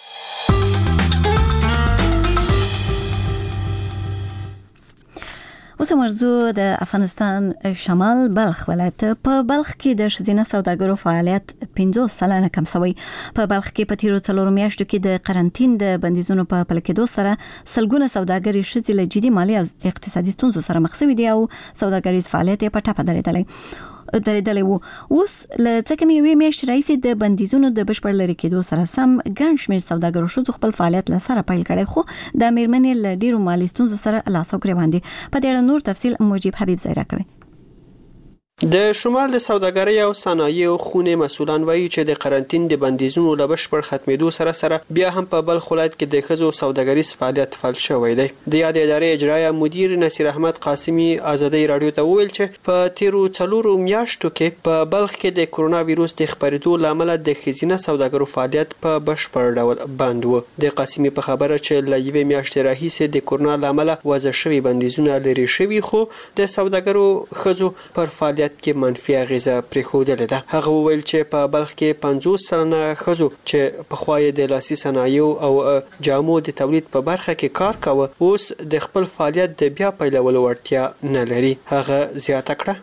اوس مرزو د افغانستان شمال بلخ ولایت په بلخ کې د ښځینه سوداګرو فعالیت پنځوس سلنه کم شوی. په بلخ کې په تیرو څلورو میاشتو کې د قرنټین د بندیزونو په پلي کېدو سره سلګونه سوداګري ښځې له جدي مالي او اقتصادي ستونزو سره مخ شوي دي او سوداګریز فعالیت یې په ټپه درېدلی درېدلی وو. اوس له څه کمې یوې میاشتې راهیسې د بندیزونو د بشپړ لرې کېدو سره سم ګڼ شمېر سوداګرو ښځو خپل فعالیت له سره پیل کړی، خو د مېرمنې له ډېرو مالي ستونزو سره لاس او ګرېوان دي. په دې اړه نور تفصیل مجيب حبیب ځای راکوي. د شمال د سوداګرۍ او صنایعو خونې مسولان وایي چې د قرنټین د بندیزونو له بشپړ ختمېدو سره سره بیا هم په بلخ ولایت کې د ښځو سوداګریز فعالیت فعال شوی دی. د یادې ادارې اجرایه مدیر نصیر احمد قاسمي ازادۍ رادیو ته وویل چې په تیرو څلورو میاشتو کې په بلخ کې د کرونا وایروس د خپرېدو له امله د ښځینه سوداګرو فعالیت په بشپړ ډول بند و. د قاسمي په خبره چې له یوې میاشتې راهیسې د کرونا له امله وضع شوي بندیزونه لرې شوي، خو د سوداګرو ښځو پر فعالیت کې منفي اغیزه پرېښودلې ده. هغه وویل چې په بلخ کې پنځوس سلنه ښځو چې پخوا یې د لاسي صنایعو او جامو د تولید په برخه کې کار کاوه اوس د خپل فعالیت د بیا پیلولو وړتیا نه لري. هغه زیاته کړه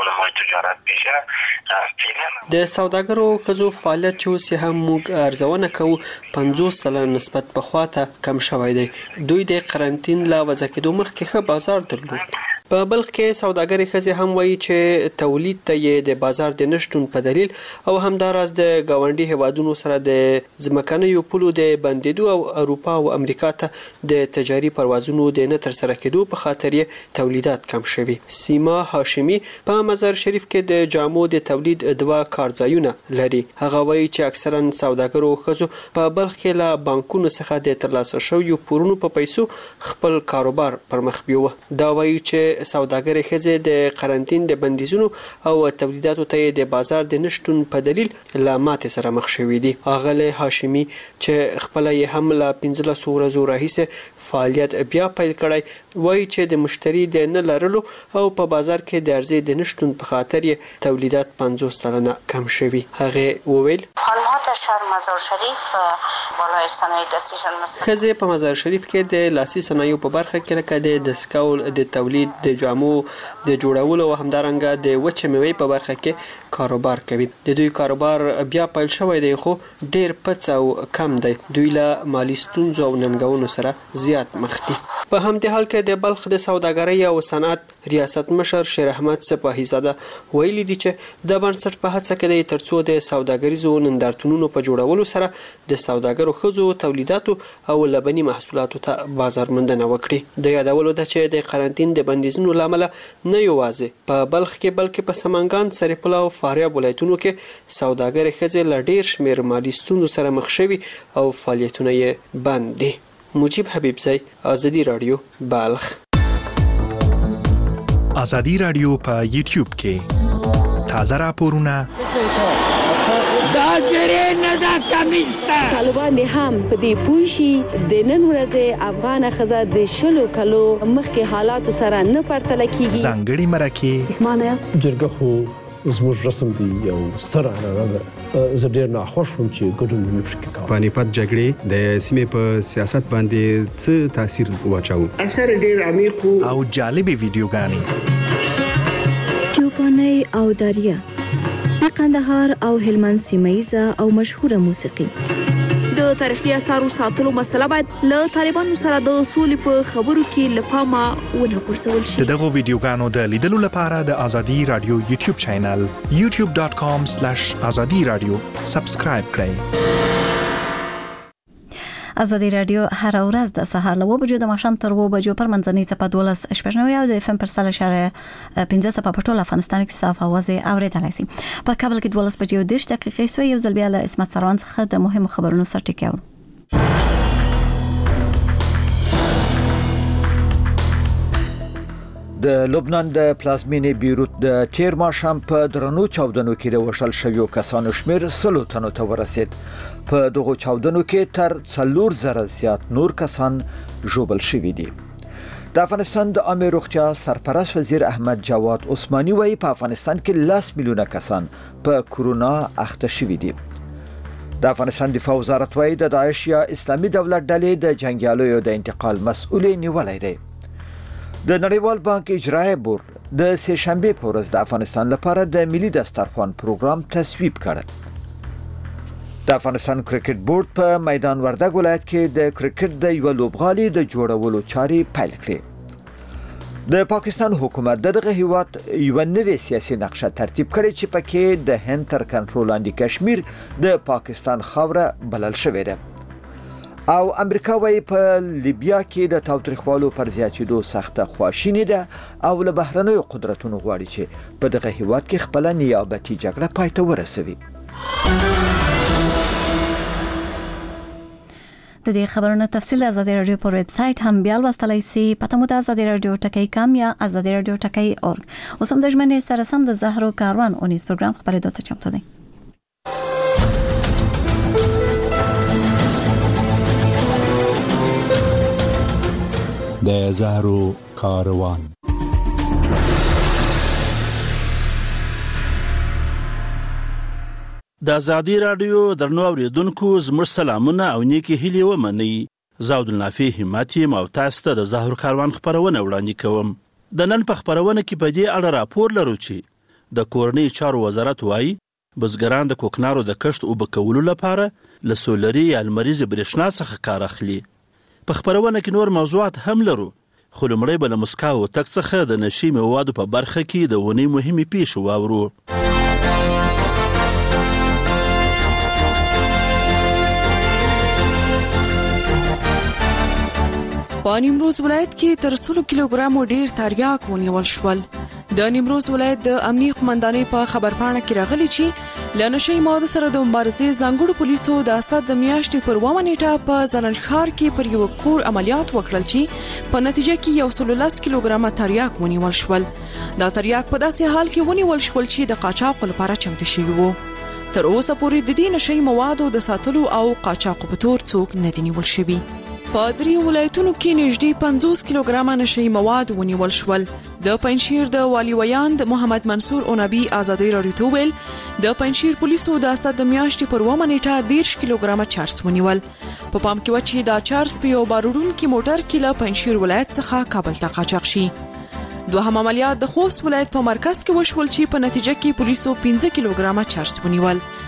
د سوداګرو ښځو فعالیت چې اوس هم موږ ارزونه کوو پنځوس سلنه نسبت پخوا ته کم شوی دی. دوی د قرنټین له وضع کېدو مخکې ښه بازار درلود. په بلخ کې سوداګري ښځې هم وایي چې تولید ته یې د بازار د نشتون په دلیل او همداراز د ګاونډي هیوادونو سره د ځمکنیو پولو د بندېدو او اروپا او امریکا ته د تجاري پروازونو د نه ترسره کېدو په خاطر یې تولیدات کم شوي. سیما هاشمي په مزار شریف کې د جامو د تولید دوه کارځایونه لري. هغه وایي چې اکثرا سوداګرو ښځو په بلخ کې له بانکونو څخه د ترلاسه شویو پورونو په پیسو خپل کاروبار پر مخ بیوه. دا وایي چې سوداګري ښځې د قرنټین د بندیزونو او تولیداتو ته د بازار د نشتون په دلیل له ماتې سره مخ شوي دي. اغله هاشمي چې خپل یې هم له پنځلسو ورځو راهیسې فعالیت بیا پیل کړی وایي چې د مشتری د نه لرلو او په بازار کې د عرضې د نشتون په خاطر یې تولیدات پنځوس سلنه کم شوي. هغه وویل مزار شریف بالای صنایع دستی ښځې په مزار شریف کې د لاسي صنایعو په برخه کې لکه د دسکول د تولید د جامو د جوړولو او همدارنګه د وچې میوې په برخه کې کاروبار کوي. د دوی کاروبار بیا پیل شوی دی خو ډیر پڅ او کم دی. دوی له مالي ستونزو او ننګونو سره زیات مخ دي. په همدې حال کې د بلخ د سوداګرۍ او صنعت ریاست مشر شیر احمد سپاهی زاده ویلي دي چې د بنسټ په هڅه کې د ترڅو د سوداګریزو نندارتونونو په جوړولو سره د سوداګرو خزو تولیداتو او لبني محصولاتو ته بازار موندنه وکړي. د یادولو ده چې د قرنټین د بندیزونو لامل نه یوازې په بلخ کې بلکې په سمنګان، سرپل او فاریاب ولایتونو کې سوداګر خزې له ډیر شمیر مالي ستونزو سره مخ شوي او فعالیتونه یې بند دي. مجيب حبیبزی، آزادی رادیو، بلخ. آزادی رادیو په یوټیوب کې تازه راپورونه دا زری نه دا کمیسته طالبان هم په دې پوښي د نن ورځې افغان خزه د شلو کلو مخکې حالات سره نه پرتله کیږي. ځانګړي مرکه معنی است جرګه خو زموږ رسم دی یو ستر عنعنه ده. زه ډېر ناخوښ وم چې ګډون مې نه شو کولی. پانیپت جګړې د سیمې په سیاست باندې څه تاثیر واچاوه؟ اثر ډېر عمیق او جالبې ویډیوګانې چوپانۍ او دریا د قندهار او هلمند سیمه او مشهوره موسیقي. د تاریخي اثارو ساتلو مسله باید له طالبانو سره د اصول په خبرو کې لپاره ونه غورځول شي. دغه ویډیوګانو د لیدلو لپاره د آزادی رادیو یوټیوب چینل یوټیوب ډاټ کام سلیش آزادی رادیو سبسکرایب کړئ. آزادی رادیو هر ورځ د سهار له بجو د ماښام تر و بجو پر منځنۍ څپه دولس شپږ نوي او د اف ام پر سل اشاره پنځه څپه په ټول افغانستان کې صاف اوازه اوریدلای شي. په کابل کې دولس بجو د دېرش دقیقې سوی یو ځل بیا له اسمت سروان څخه د مهمو خبرونو سرټکی اورو. د لبنان د پلازمینې بیروت د تیر ماښام په درنو چاودنو کې د وشل شویو کسانو شمیر سلو تنو ته ورسید. په دغو چاودنو کې تر څلور زره زیات نور کسان ژوبل شوي دي. د افغانستان د عامه روغتیا سرپرست وزیر احمد جواد عثماني وایي په افغانستان کې لس میلیونه کسان په کورونا اخته شوي دي. د افغانستان دفاع وزارت وایي د داعش یا اسلامي دولت ډلې د جنگیالیو د انتقال مسؤل نیولای دی. د نړیوال بانک اجرایي بورډ د سه شنبه په ورځ د افغانستان لپاره د ملي دسترخوان پروګرام تصویب کړ. د افغانستان کرکټ بورډ په میدان وردګ ولایت کې د کرکټ د یو لوبغالي د جوړولو چارې پیل کړې. د پاکستان حکومت دغه هیواد یو نوې سیاسي نقشه ترتیب کړې چې پکې د هند تر کنټرول لاندې کشمیر د پاکستان خاوره بلل شوې ده. او امریکا وايي په لیبیا کې د تاوتریخوالو پر زیاتېدو سخته خواشینی ده او له بهرنیو قدرتونو غواړي چې په دغه هیواد کې خپل نیابتي جګړه پای ته ورسوي. د دې خبرونو تفصیل د آزادی رادیو پر ویب سټ هم بیا لوستلای شئ. پته مو د آزادی رادیو ټکی کام یا آزادی رادیو ټکی اورګ. اوس هم د ژمنې سره سم د زهرو کاروان اونیز پروګرام خبرېدو ته چمتو دی. د زهرو کاروان. د آزادی رادیو درنو اوریدونکو زموږ سلامونه او نیکی هیلې ومنئ. زه عبدالنافع همت یم او تاسو ته د زهرو کاروان خپرونه وړاندې کوم. د نن په خپرونه کې په دې اړه راپور لرو چې د کورنۍ چارو وزارت وایي بزګران د کوکنارو د کښت اوبه کولو لپاره له سولري یا لمریزې برېښنا څخه کار اخلي. په خپرونه کې نور موضوعات هم لرو، خو لومړی به له مسکا او تک څخه د نشي موادو په برخه کې د ونې مهمې پیښې واورو. په نیمروز ولایت کې تر سلو کیلوګرامو ډیر تریاک ونیول شول. د نیمروز ولایت د امنیه قومندانۍ په خبرپاڼه کې راغلي چې له نشي موادو سره د مبارزې ځانګړو پولیسو د اسد د میاشتې پر اوومه نیټه په زرنج ښار کې پر یو کور عملیات وکړل چې په نتیجه کې یو سل لس کیلوګرامه تریاک ونیول شول. دا تریاک په داسې حال کې ونیول شول چې د قاچاق لپاره چمتو شوي وو. تر اوسه پورې د دې نشي موادو د ساتلو او قاچاق په تور څوک نه دي نیول شوي. په درې ولایتونو کې نږدې پنځوس کیلوګرامه نشي مواد ونیول شول. د پنځشیر د والی ویاند محمد منصور اونبي آزادی رادیو ته ویل د پنځشیر پولیسو د اسد د میاشتې پر اوومه نیټه دېرش کیلوګرامه چارس ونیول. په پام کې و چې دا چارس په یو باروړونکي موټر کې له پنځشیر ولایت څخه کابل ته قاچاق شي. دوهم عملیات د خوست ولایت په مرکز کې وشول چې په نتیجه کې پولیسو پنځه کیلوګرامه چارس ونیول.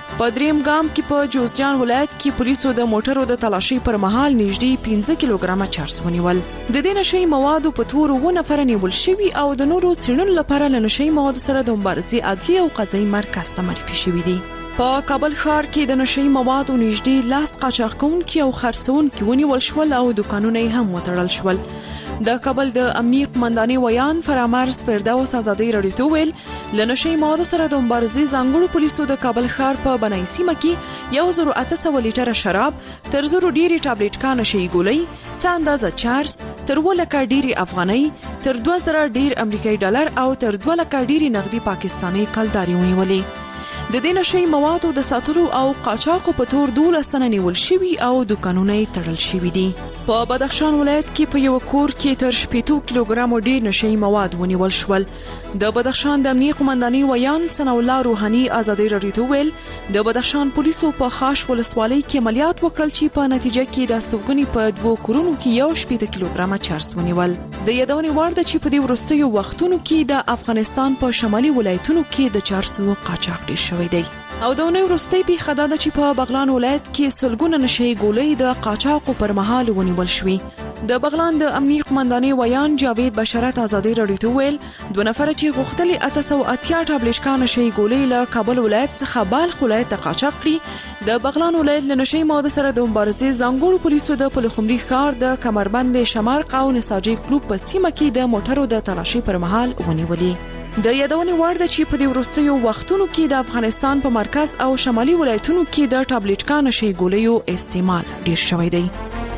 په دریم ګام کې په جوزجان ولایت کې پولیسو د موټرو د تلاشي پر مهال نږدې پنځه کیلوګرامه چرس ونیول. د دې نشي موادو په تور و نفر نیول شوي او د نورو څېړنو لپاره له نشي موادو سره د مبارزې عدلي او قضایي مرکز ته معرفي شوي دي. په کابل ښار کې د نشي موادو نږدې لاس قاچاق کوونکي او خرڅوونکي ونیول شول او دوکانونه هم وتړل شول. د کابل د امنیي قمندانۍ ویان فرامرز فردوس ازادي رادیو ته ویل له نشي موادو سره د مبارزې ځانګړو پولیسو د کابل ښار په بنای سیمه کې یو زر اته سوه لیټره شراب، تر زرو ډیری ټابلیټ نشي ګولۍ، څه اندازه چارس، تر اووه لکه ډیری افغانۍ، تر دوه زره ډیر امریکایي ډالر او تر دوه لکه ډیری نغدي پاکستاني کلداري ونیولې. د دې نشي موادو د ساتلو او قاچاقو په تور دولس تنه نیول شوي او دوکانونه یې تړل شوي دي. په بدخشان ولایت کې په یو کور کې تر شپېته کیلوګرامو ډیر نشي مواد ونیول شول. د بدخشان د امنیي قمندانۍ ویان ثنا الله روحاني ازادي رادیو ته ویل د بدخشان پولیسو په خاش ولسوالۍ کې عملیات وکړل چې په نتیجه کې د سوګني په دوو کورونو کې یو شپېته کیلوګرامه چرس ونیول. د یادونې وړ ده چې په دې وروستیو وختونو کې د افغانستان په شمالي ولایتونو کې د چرسو قاچاق ډیر شوی دی. او د اونۍ وروستۍ پیښه دا ده چې په بغلان ولایت کې سلګونه نشي ګولۍ د قاچاقو پر مهال ونیول شوي. د بغلان د امنیي قمندانۍ ویان جاوید بشارت ازادي رادیو ته ویل دوه نفر چې غوښتلي اته سوه اتیا ټابلیټ نشي ګولۍ له کابل ولایت څخه بالخ ولایت ته قاچاق کړي. د بغلان ولایت له نشي موادو سره د مبارزې ځانګړو پولیسو د پلخمري ښار د کمربند شمارق او نساجي کلوب په سیمه کې د موټرو د تلاشي پر مهال ونیولې. د یادونې وړ ده چې په دې وروستیو وختونو کې د افغانستان په مرکز او شمالي ولایتونو کې د ټابلیټ نشي ګولیو استعمال ډیر شوی دی.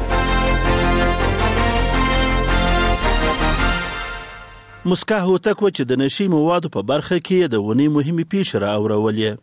مسکا هوتک و چې د نشي موادو په برخه کې د ونې مهمې پیښې راوړولې.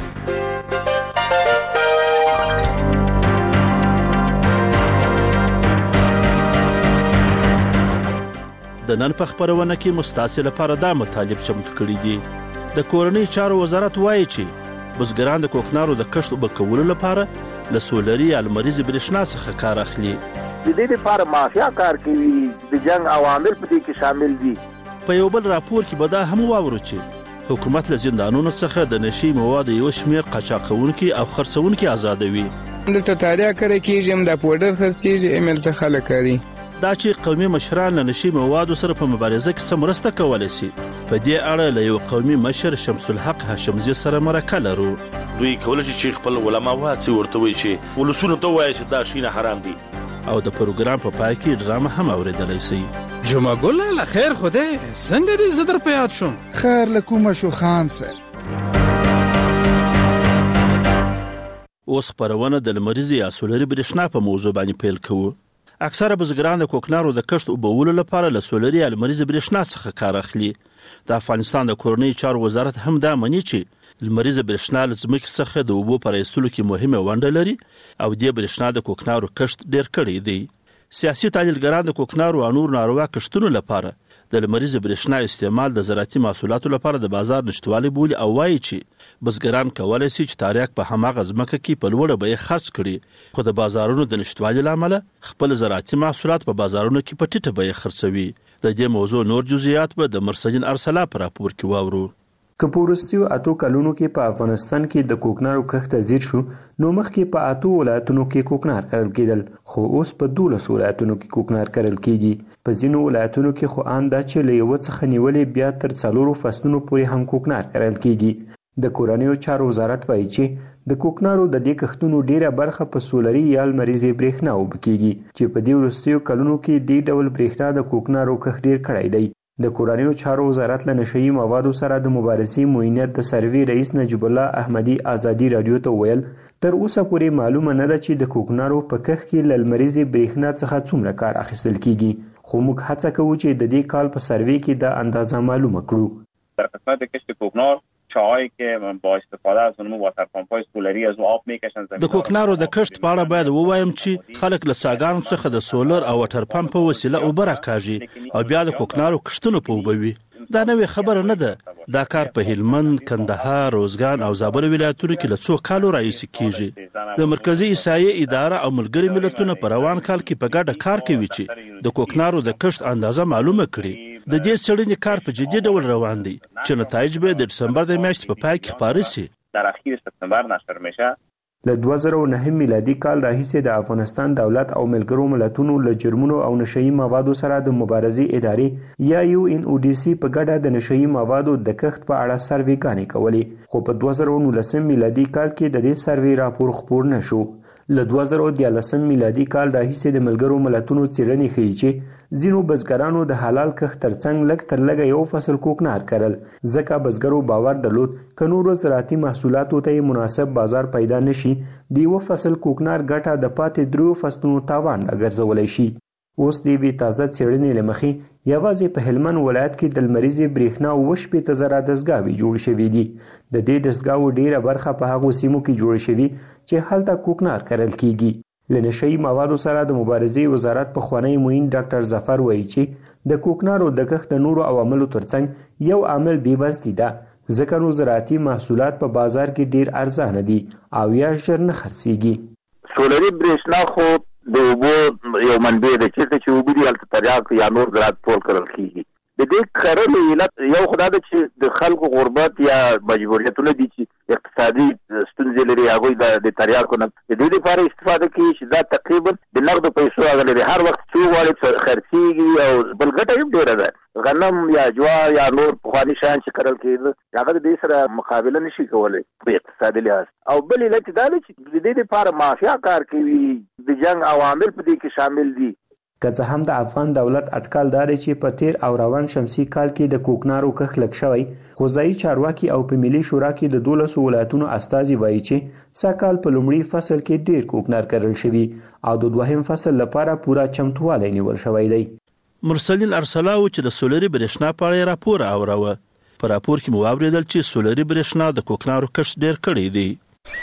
د نن په خبرونه کې مستاسې لپاره دا مطالب چمتو کړي دي. د کورنۍ چارو وزارت وایي چې بزګران د کوکنارو د کښت اوبه کولو لپاره له سولري یا لمریزې برېښنا څخه کار اخلي. د دې لپاره مافیا کار کوي، د جنګ عوامل په دې کې شامل دي. په یو بل راپور کې به دا هم واورو چې حکومت له زندانونو څخه د نشي موادو یو شمېر قاچاقونکي او خرڅونکي آزادوي. دلته تاریخ کړی کېږي هم دا پوډر خرڅېږي هملته خلک کاري. دا چې قومي مشران له نشي موادو سره په مبارزه کې څه مرسته کولی شي، په دې اړه له یو قومي مشر شمس الحق هاشمزي سره مرکه لرو. دوی کولی شي چې خپل علما وهڅوي، ورته وایي چې ولسونو ته ووایي چې دا شیونه حرام دي. او د پروګرام په پای کې ډرامه هم اوریدلی شي. جمعه ګله له خیر خدای څنګه دې زه در په یاد شوم؟ خیر له کومه شو خان صاحب. اوس خپرونه د لمریزې یا سولري برېښنا په موضوع باندې پیل کوو. اکثره بزګران د کوکنارو د کښت اوبولو لپاره له سولري یا لمریزې برېښنا څخه کار اخلي. د افغانستان د کورنۍ چارو وزارت هم دا مني چې لمریزه برېښنا له ځمکې څخه د اوبو په راایستلو کې مهمه ونډه لري او دې برېښنا د کوکنارو کښت ډیر کړی دی. سیاسي تحلیلګران د کوکنارو او نور ناروا کښتونو لپاره د لمریزه برېښنا استعمال د زراعتي محصولاتو لپاره د بازار نشتوالي بولي او وایي چې بزګران کولی شي چې تاریخ په هماغه ځمکه کې په لوړه بیه خرڅ کړي، خو د بازارونو د نشتوالي له امله خپل زراعتي محصولات په بازارونو کې په ټیټه بیه خرڅوي. د دې موضوع نور جزئیات به د مرسجین ارسلا په راپور کې واورو. که په وروستیو اتو کلونو کې په افغانستان کې د کوکنارو کښت زیات شو، نو مخکې په اتو ولایتونو کې کوکنار کرل کېدل، خو اوس په دولس ولایتونو کې کوکنار کرل کېږي. په ځینو ولایتونو کې خو ان دا چې له یوه څخه نیولې بیا تر څلورو فصلونو پورې هم کوکنار کرل کېږي. د کورنیو چارو وزارت وایي چې د کوکنارو د دې کښتونو ډیره برخه په سولري یا لمریزې برېښنا اوبه کېږي، چې په دې وروستیو کلونو کې دې ډول برېښنا د کوکنارو کښت ډیر کړی دی. د کورنیو چارو وزارت له نشهیي موادو سره د مبارزې معینیت د سروې رئیس نجیب الله احمدي ازادي رادیو ته ویل تر اوسه پورې معلومه نه ده چې د کوکنارو په کښت کې له لمریزې برېښنا څخه څومره کار اخیستل کیږي، خو موږ هڅه کوو چې د دې کال په سروې کې دا اندازه معلومه کړو. در قسمت کشت کوکنار چاهایی که با استفاده از اونمو واتر پمپ‌های سولری از اون آب میکشن زمین. د کوکنارو د کښت په اړه باید ووایم چې خلک له څاګانو څخه د سولر او واټر پمپ په وسیله اوبه راکاږي او بیا د کوکنارو کښتونه په اوبه وي. دا نوې خبره نه ده. دا کار په هلمند، کندهار، روزګان او زابل ولایتونو کې له څو کالو راهیسې کیږي. د مرکزي احصایې اداره او ملګري ملتونه په روان کال کې په ګډه کار کوي چې د کوکنارو د کښت اندازه معلومه کړي. د دې څېړنې کار په جدي ډول روان دی چې نتایج به د دسمبر د میاشتې په پای کې خپاره شي. در اخیر سپتامبر نشر میشه. له دوه زره و نهم میلادي کال راهیسې د افغانستان دولت او ملګرو ملتونو له جرمونو او نشئی موادو سره د مبارزې ادارې یا یو ان او ډي سي په ګډه د نشئی موادو د کښت په اړه سروې کولې، خو په دوه زره و نولسم میلادي کال کې د دې سروې راپور خپور نشو. له دوه زره و دیارلسم میلادي کال راهیسې د ملګرو ملتونو څېړنې ښیي چې ځینو بزګرانو د حلال کښت ترڅنګ لږ تر لږه یو فصل کوکنار کرل، ځکه بزګرو باور درلود که نورو زراعتي محصولاتو ته مناسب بازار پیدا نشي د یو فصل کوکنار ګټه د پاتې دریو فصلونو تاوان راګرځولی شي. اوس د یوې تازه څېړنې له مخې یوازې په هلمند ولایت کې د لمریزې برېښنا اوه شپېته زره دستګاوې جوړې شوي دي. د دې دستګاوو ډېره برخه په هغو سیمو کې جوړې شوي چې هلته کوکنار کرل کیږي. له نشئی موادو سره د مبارزې وزارت پخوانی معین ډاکټر ظفر وایي چې د کوکنارو د کښت د نورو عواملو ترڅنګ یو عامل بېوزلي ده، ځکه نو زراعتي محصولات په بازار کې ډېر ارزانه دي او یا ژر نه خرڅېږي. سولري برېښنا خو د اوبو یو منبع ده، چېرته چې اوبه دي هلته تریاک یا نور زراعت ټول کرل کېږي. د دې کرلو علت یو خدا ده چې د خلکو غربت یا مجبوریتونه دي چې اقتصادي ستونزې لري، هغوی د تریاکو نه د دې لپاره استفاده کوي چې دا تقریبا د نغدو پیسو هغه لري، هر وخت چې وغواړي خرڅېږي او بل ګټه هم ډېره ده. غنم یا جوار یا نور پخواني شیان چې کرل کېده هغه د دې سره مقابله نشي کولی په اقتصادي لحاظ. او بل علت دا دی چې د دې لپاره مافیا کار کوي، د جنګ عوامل په دې کې شامل دي. که څه هم د افغان دولت اټکل دا دی چې په تیر او روان شمسي کال کې د کوکنارو کښت لږ شوی، خو ځایي چارواکي او په ملي شورا کې د دولسو ولایتونو استازي وایي چې سږ په لومړي فصل کې ډېر کوکنار کرل شوي او د دوهم فصل لپاره پوره چمتووالی نیول شوی دی. مرسلین ارسلاو چې د سولري برېښنا په اړه راپور اوروه، په راپور کې مو واورېدل چې سولري برېښنا د کوکنارو کښت ډېر کړی دی.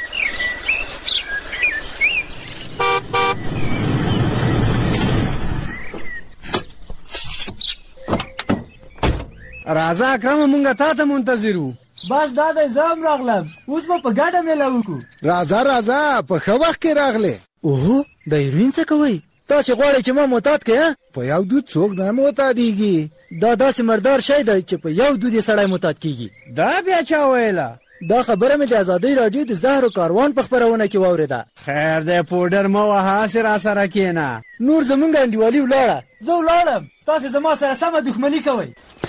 راځه اکرم مونږه تا ته منتظر وو. بس دا د زام راغلم، اوس به په ګډه میله وکړو. راځه راځه په ښه وخت کې راغلې. اوهو د هیروین څه کوئ؟ تاسې غواړئ چې ما معتاد کړې؟ په یو دود څوک نه معتادېږي. دا داسې مردار شی دی چې په یو دود یې سړی معتاد کېږي. دا بیا چا ویله؟ دا خبره مې د ازادۍ راډیو د زهر و کاروان په خپرونه کې واورېده. خیر دی پوډر مه وهه، هسې راسره کښېنه. نور زمونږ انډیوالي ولاړه، زه ولاړم، تاسې زما سره سمه دښمني کوئ.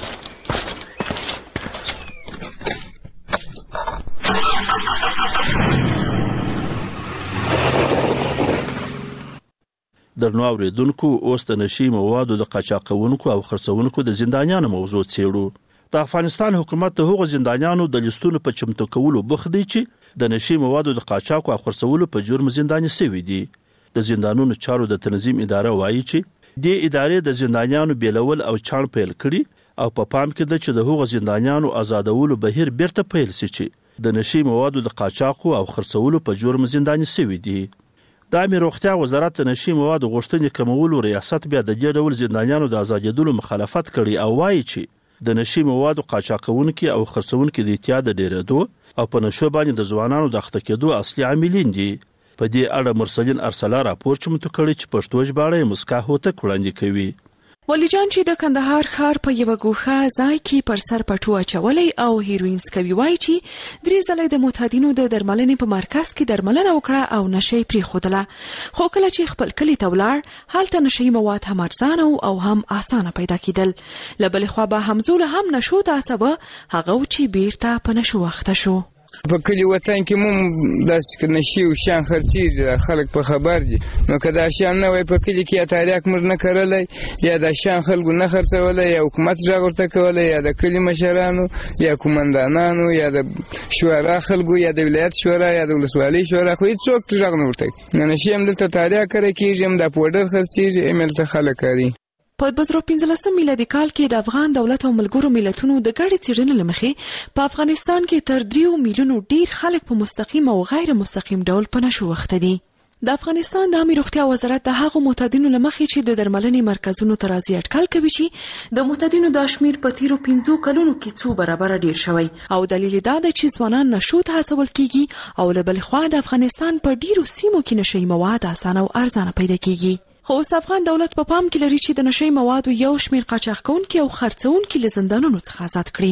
درنو اوریدونکو، اوس د نشي موادو د قاچاقونکو او خرڅونکو د زندانیانو موضوع څېړو. د افغانستان حکومت د هغو زندانیانو د لیستونو په چمتو کولو بوخت دی چې د نشي موادو د قاچاق او خرڅولو په جرم زنداني شوي دي. د زندانونو چارو د تنظیم اداره وایي چې د ادارې د زندانیانو بیلول او چاڼ پیل کړي او په پا پام کې ده چې د هغو زندانیانو آزادولو بهیر بیرته پیل شي چې د نشي موادو د قاچاق او خرڅولو په جرم زنداني شوي دي. د عامه روغتیا وزارت د نشي موادو غوښتنې کمولو ریاست بیا د دې ډول زندانیانو د آزادېدلو مخالفت کړي او وایي چې د نشي موادو قاچاقونکي او خرڅونکي د اعتیاد د ډېرېدو او په نشو باندې د ځوانانو د اخته کېدو اصلي عاملین دي. په دې اړه مرسلین ارسلا راپور چمتو کړی چې پښتو ژباړه یې مسکا هوتک وړاندې کوي. ولی جان چې د کندهار ښار په یو ګوښه ځای کې پر سر پټو اچولی او هیروین څکوي، وایي چې درې ځله د معتادینو د درملنې په مرکز کې درملنه وکړه او نشه یې پرېښودله، خو کله چې خپل کلي ته ولاړ هلته نشه یي مواد هم ارزانه او هم اسانه پیدا کېدل. له بلې خوا به همزوله هم نشو ته هڅوه، هغه و چې بیرته په نشو اخته شو. په کلي وطن کې مو داسې نشي او شیان خرڅېږي، خلک په خبر دي. نو که دا شیان نه وای په کلي کې یا تریاک موږ نه کرلی یا دا شیان خلکو نه خرڅولی یا حکومت غږ ورته کولی یا د کلي مشرانو یا قومندانانو یا د شورا خلکو یا د ولایت شورا یا د ولسوالۍ شورا، خو هېڅوک غږ نه ورته کوي. نشي هم دلته تریاک کره کېږي، هم دا پوډر خرڅېږي، هم هلته خلک کاري. په دوه زره پنځلسم میلادي کال کې د افغان دولت او ملګرو ملتونو د ګډې څېړنې له مخې په افغانستان کې تر دریو میلیونو ډیر خلک په مستقیم او غیر مستقیم ډول په نشو اخته دي. د افغانستان د عامه روغتیا وزارت د هغو معتادینو له مخې چې د درملنې مرکزونو ته راځي اټکل کوي چې د معتادینو د شمیر په تیرو پنځو کلونو کې څو برابر ډیر شوی او دلیل دا دی چې ځوانان نشو ته هڅول کیږي او له بل خوا د افغانستان په ډیرو سیمو کې نشي مواد اسانه او ارزانه پیدا کیږي. خو اوس افغان دولت په پام کې لري چې د نشي موادو یو شمیر قاچاق کوونکي او خرڅونکي له زندانونو څخه آزاد کړي.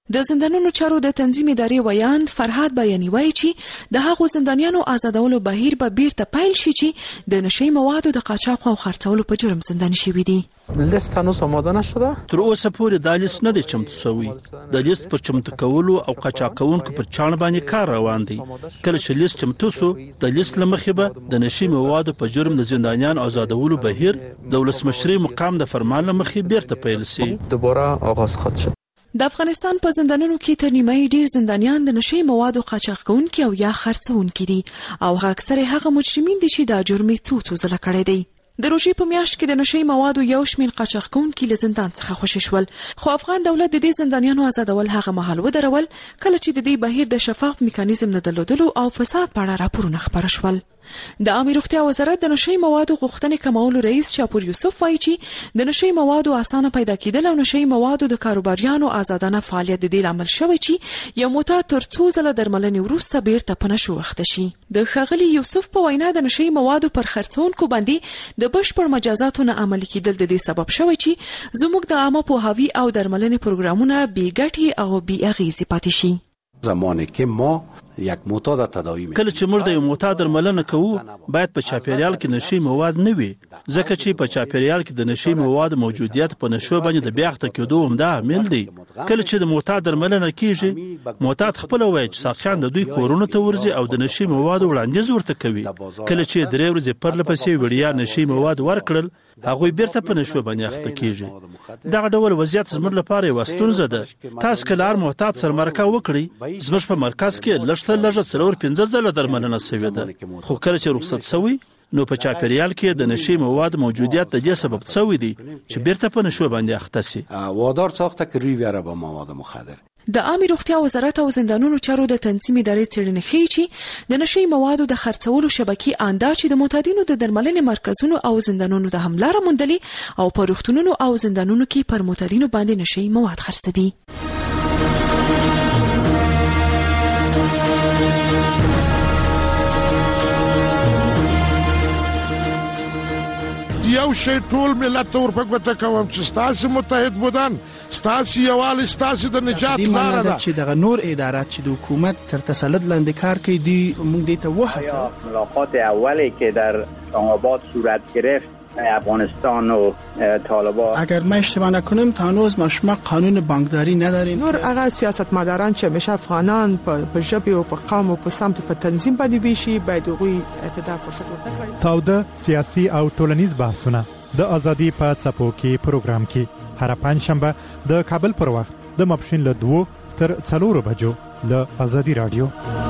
د زندانونو چارو د تنظیم ادارې ویاند فرهاد بیاني وایي چې د هغو زندانیانو آزادولو بهیر به بیرته پیل شي چې د نشي موادو د قاچاق او خرڅولو په جرم زنداني شوي دي. لیست هنوز آماده نشده؟ تر اوسه پورې دا لیست نه دی چمتو شوی. د لیست پر چمتو کولو او قاچاق کوونکو پر چاڼ باندې کار روان دی. کله چې لیست چمتو شو د لیست له مخې به د نشي موادو په جرم د زندانیانو آزادولو بهیر د ولسمشرۍ مقام د فرمان له مخې بیرته پیل شي. دوباره آغاز خواهد شد. د افغانستان په زندانونو کې تر نیمایي ډیر زندانیان د نشي موادو قاچاق کوونکي او یا خرڅونکي دي او اکثره هغه مجرمین دي چې دا جرم یې څو څو ځله کړی دی. د روژې په میاشت کې د نشي موادو یو شمېر قاچاق کوونکي له زندان څخه خوشي شول، خو افغان دولت د دې زندانیانو آزادول هغه مهال ودرول کله چې د دې بهیر د شفاف میکانیزم نه درلودلو او فساد په اړه راپورونه خپاره شول. د عامه روغتیا وزارت د نشي موادو غوښتنې کمولو رئیس شاپور یوسف وایي چې د نشي موادو اسانه پیدا کېدل او نشي موادو د کاروباریانو آزادانه فعالیت د دې لامل شوی چې یو معتاد تر څو ځله درملنې وروسته بیرته په نشو اخته شي. د ښاغلي یوسف په وینا د نشي موادو پر خرڅونکو باندې د بشپړ مجازاتو نه عملي کېدل د دې سبب شوی چې زموږ د عامه پوهاوي او درملنې پروګرامونه بې ګټې او بې اغېزې پاتې شي. زمانی که ما یک معتاد تداوی می‌کنیم کله چې موږ د یو معتاد درملنه کوو باید په چاپیریال کې نشي مواد نه وي، ځکه چې په چاپیریال کې د نشي مواد موجودیت په نشو باندې د بیا اخته کېدو همدا عامل دی. کله چې د معتاد درملنه کیږي معتاد خپل وایي چې ساقیان د دوی کورونو ته ورځي او د نشي مواد وړاندیز ورته کوي. کله چې درې ورځې پرله پسې وړیا نشي مواد ورکړل هغوی بیرته په نشو باندې اخته کیږي. دغه ډول وضعیت زموږ لپاره یوه ستونزه ده. تاسو که لار معتاد سره مرکه وکړئ زموږ په مرکز کې لږ تر لږه څلور پنځه ځله درملنه شوې ده، خو کله چې رخصت شوی نو په چاپیریال کې د نشي مواد موجودیت د دې سبب شوی دی چې بیرته په نشو باندې اخته شي. وادار ساخته که روی بیاره با مواد مخدر. د عامه روغتیا وزارت او زندانونو چارو د تنظیم ادارې څېړنې ښیي چې د نشي موادو د خرڅولو شبکې انداز چې د معتادینو د درملنې مرکزونو او زندانونو د هم لاره موندلې او په روغتونونو او زندانونو کې پر معتادینو باندې نشي مواد خرڅوي. یو شی ټول ملت ته ورپګوته کوم چې ستاسو متحد بودن ستاسو یووالی ستاسو د نجات لاره ده. چې دغه نور ادارات چې د حکومت تر تسلط لاندې کار کوي دی موږ دې ته وهڅوو. ملاقات اولی که در آباد صورت گرفت افغانستان و طالبان، اگر ما اشتباه نکنم تا هنوز ما شما قانون بانکداری نداریم. نور هغه سیاستمداران چې همیشه افغانان په ژبه او په قوم او په سمت په تنظیم باندې ویشي باید هغوی اعتدال فرصت ورکړي. تاوده سیاسي او ټولنیز بحثونه د ازادي په څپو کې پروګرام کې هر پنځشنبه د کابل پر وخت د ماپښین له دوه تر څلورو بجو له ازادي رادیو.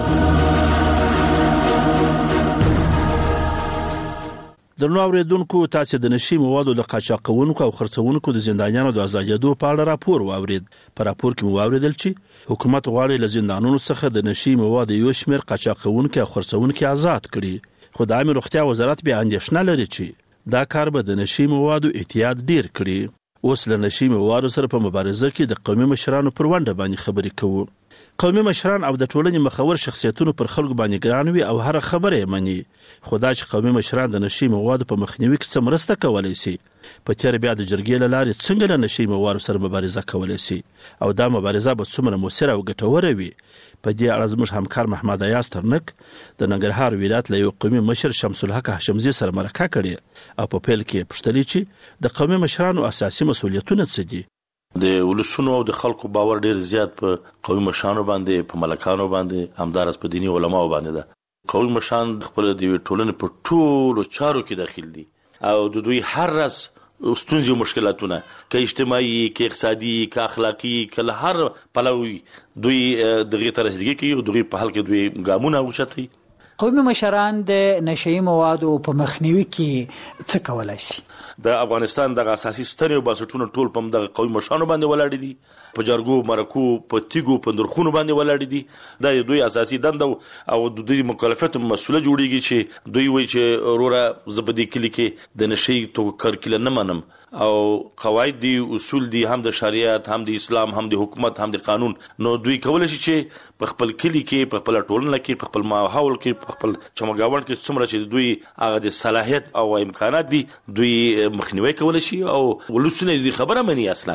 درنو اوریدونکو تاسو د نشي موادو د قاچاق کوونکو او خرڅونکو د زندانیانو د آزادېدو په اړه راپور واورید. په راپور کې مو واوریدل چې حکومت غواړي له زندانونو څخه د نشي موادو یو شمېر قاچاق کوونکو او خرڅونکو آزاد کړي، خو د عامه روغتیا وزارت بیا اندېښنه لري چې دا کار به د نشي موادو احتیاط ډیر کړي. اوس له نشي موادو سره په مبارزه کې د قومي مشرانو پر ونډه باندې خبرې کوو. قومي مشران او د ټولنې مخور شخصیتونو پر خلکو باندې ګران وي او هر خبره یې مني، خو دا چې قومي مشران د نشي موادو په مخنیوي کې څه مرسته کولی شي، په تېره بیا د جرګې له لارې څنګه له نشي موادو سره مبارزه کولی شي او دا مبارزه به څومره مؤثره او ګټوره وي. په دې اړه زموږ همکار محمد ایاز ترنک د ننګرهار ولایت له یو قومي مشر شمس الحق هاشمزي سره مرکه کړې او په پیل کې پوښتلې چې د قومي مشرانو اساسي مسؤلیتونه څه دي. د ولسونو او د خلکو باور ډیر زیات په قومي مشرانو باندې، په ملکانو باندې، همدارس په دینی علماو باندې ده. قومي مشران خپل د ټولنې په ټولو چارو کې داخل دي او د دوی هر راز ستونزې او مشکلاتونه که اجتماعي، که اقتصادي، که اخلاقي، که له هر پلوي دوی دغه ته رسیدګي کوي او دوی په حل کې دوی ګامونه اوچتوي. قومي مشران د نشئی موادو په مخنیوي کې څه کولای شي؟ د افغانستان د اساسي ستنې او بنسټونو ټول په دغه قومي مشرانو باندې ولاړ دي، په جرګو، مرکو، په تیګو، په نرخونو باندې ولاړ دي. دا دوی اساسي دنده او د دوی مکلفیت مسوله جوړیږي چې دوی وایي چې وروره زه په دې کلي کې د نشئی توکو کرکیله نه منم او قواعد دي، اصول دي، هم د شریعت، هم د اسلام، هم د حکومت، هم د قانون. نو دوی کولای شي چې په خپل کلی کې، په خپل ټولنه کې، په خپل ماحول کې، په خپل چمګاوند کې څومره چې دوی هغه د صلاحیت او امکانات دي دوی مخنیوي کولای شي او ولسونه دې خبره مني. اصلا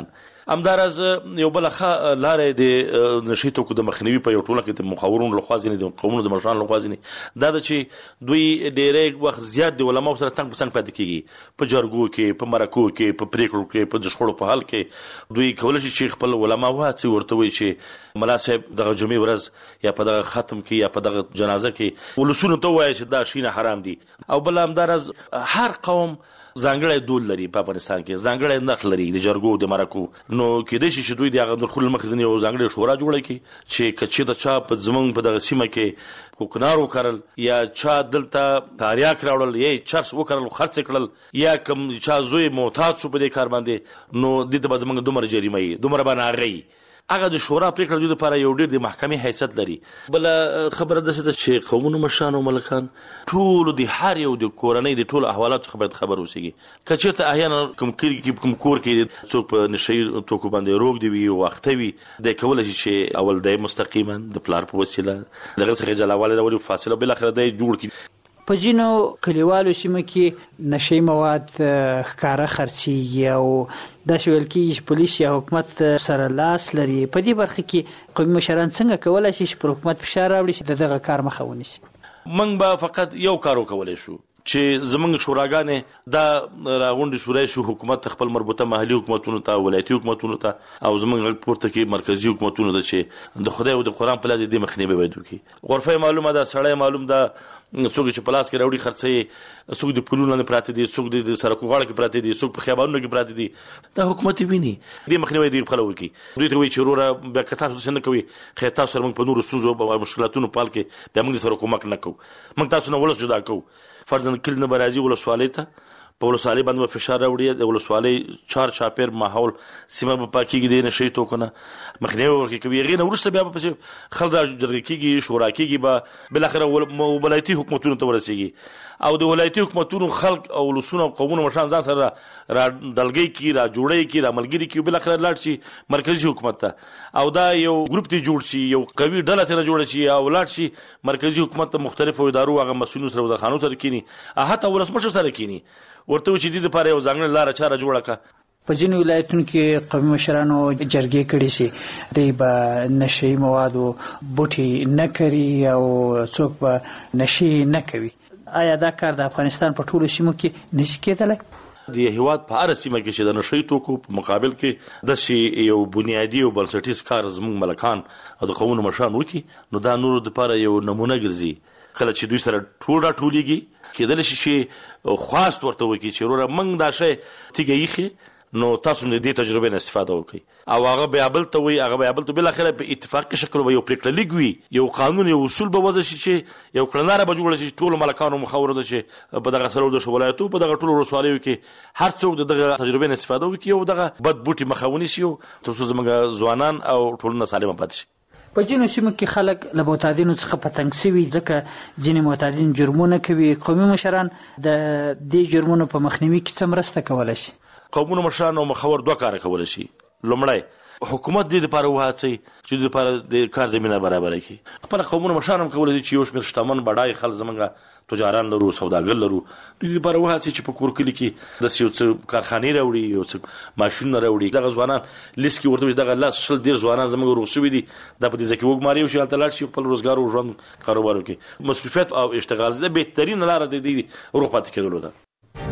همدارز یو بل لارې د نشي توکو د مخنیوي په یو ټوله کې د مخاورونو لخوا ځینې د قومونو د مشرانو لخوا ځینې دا د چې دوی ډېری وخت زیات د علماو سره څنګ په څنګ پاتې کېږي په جرګو کې په مرکو کې په پریکړو کې په د شخړو په حل کې دوی کولی شي چې خپل علما وهڅوي ورته وایي چې ملا صاحب دغه جمعې ورځ یا په دغه ختم کې یا په دغه جنازه کې ولسونو ته ووایي چې دا شیونه حرام دي. او بل همدارز هر قوم ځانګړی دود لري په افغانستان کې ځانګړی نرخ لري د جرګو د مرکو نو کېدای شي چې دوی د هغه نرخونو له مخې ځینې یو ځانګړې شورا جوړه کړي چې که چېرته چا په زموږ په دغه سیمه کې کوکنار وکرل یا چا دلته تاریاک راوړل یا چرس وکرل خرڅ کړل یا کوم چا زوی معتاد شو په دې کار باندې نو دې ته به زموږ دومره جریمه وي دومره به ناغه هغه د شورا پریکړه دوی لپاره یو ډېر د محکمې حیثیت لري. بل خبره داسې ده چې قومونو مشران او ملکان ټول د هر یو د کورنۍ د ټولو احوالاتو څخه باید خبر اوسېږي. که چېرته احیانا کوم کلي کې کوم کور کې څوک په نشهي توکو باندې روږ دی وي واخته وي دی کولی شي چې اول دی مستقیما د پلار په وسیله دغه څخه جلاوالی راولي فاصله بالاخره دی جوړ کړي. په ځینو کلیوالو سیمو کې نشي مواد ښکاره خرڅېږي او داسې ویل کېږي چې پولیس یا حکومت سره لاس لري. په دې برخه کې قومي مشران څنګه کولی شي چې پر حکومت فشار راوړي چې د دغه کار مخه ونیسي؟ موږ به فقط یو کار وکولی شو چې زمونږ شوراګانې دا راغونډې شورای شو حکومت خپل مربوطه محلي حکومتونو ته ولایتي حکومتونو ته او زمونږ غږ پورته کې مرکزي حکومتونو ته چې د خدای او د قرآن په لاس دې مخنیوی باید وکړي. غرفه معلومه ده سړی معلوم ده څوک چې په لاس کې راوړي خرڅوي څوک د پلونو لاندې پراته دي څوک د سړکو غاړه کې پراته دي څوک په خیابانونو کې پراته دي دا حکومت ویني دې مخنیوی دې خپله وکړي. دوی ته وایي چې وروره بیا که تاسو داسې نه کوئ خیر تاسو سره موږ په نورو ستونزو او مشکلاتونو پال کې بیا موږ سره کومک نه کوو موږ تاسو نه ولس جدا کوو. فرضاً کلی نه به راځي ولسوالۍ ته په ولسوالۍ باندې به فشار راوړي د ولسوالۍ چار چاپېر ماحول سیمه به پاکېږي د نشهي توکو نه مخنیوی ورکې کوي. هغې نه وروسته بیا به پسې خلک را جرګه کېږي شورا کېږي به بالاخره ولایتي حکومتونو ته ورسېږي او د ولایتي حکومتونو خلک او ولسونه او قومونه مشران ځان سره را ډلګۍ کړي را جوړی کړي را ملګري کړي بالاخره لاړ شي مرکزي حکومت ته او دا یو ګروپ ته جوړ شي یو قوي ډله ترې جوړه شي او لاړ شي مرکزي حکومت ته مختلفو ادارو هغه مسؤلینو سره وزارخانو سره کینی حتی ولسمشر سره کینی ورته چې دې لپاره یو ځانګړې لاره چاره جوړه کړه. په ځینو ولایتونو کې قومي مشرانو جرګې کړي سي دوی به نشهي موادو بوټي نه کړي او څوک به نشي نه کوي. آیا دا کار د افغانستان په ټولو سیمو کې نشي کېدلی؟ د هیواد په هره سیمه کې چې د نشهي توکو په مقابل کې داسې یو بنیادي او بنسټیز کار زموږ ملکان او د قومونو مشران وکړي نو دا نورو دپاره یو نمونه ګرځي. کله چې دوی سره ټول راټولېږي کېدلی شي چې خواست ورته وکړي چې وروره موږ دا شی تیږه ایښې نو تاسو د دې تجربې نه استفاده وکړئ او هغه بیا بل ته وایي هغه بیا بل ته بالاخره په اتفاقي شکل به یو پرېکړه لیک وي یو قانون یو اصول به وضع شي چې یو کړنلاره به جوړه شي ټولو ملکانو مخاوره ده چې په دغه څلور دېرشو ولایتو په دغه ټولو ولسوالیو کې هر څوک د دغه تجربې نه استفاده وکړي او دغه بد بوټي مخه ونیسي تر څو زموږ ځوانان او ټولنه سالمه پاتې شي. په ځینو سیمو کې خلک له معتادینو څخه په تنګ سوي ځکه ځینې معتادین جرمونه کوي. قومي مشران د دې جرمونو په مخنیوي کې څه مرسته کولی شي؟ قومونو مشران او مخور دوه کاره کولی شي. لومړی حکومت دې دپاره وهڅوي چې دې دپاره د کار زمینه برابره کړي. خپله قومونو مشران هم کولی شي چې یو شمېر شتمن بډای خلک زموږ تجاران لرو سوداګر لرو دوی دپاره وهڅوي چې په کور کلي کې داسې یو څه کارخانې راوړي یو څه ماشینونه راوړي. دغه ځوانان لیست کې ورته وي دغه لس شل ډېر ځوانان زموږ روغ شوي دي دا په دې ځای کې وګماري وشي هلته لاړ شي خپل روزګار او ژوند کاروبار وکړي. مصروفیت او اشتغال د بهترینه لاره د دې روغ پاتې کېدلو ده.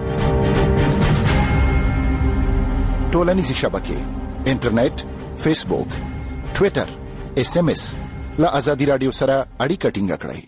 ټولنیزې شبکې انټرنیټ فیسبوک ټویټر اس ام اس له ازادي رادیو سره اړیکه ټینګه کړئ.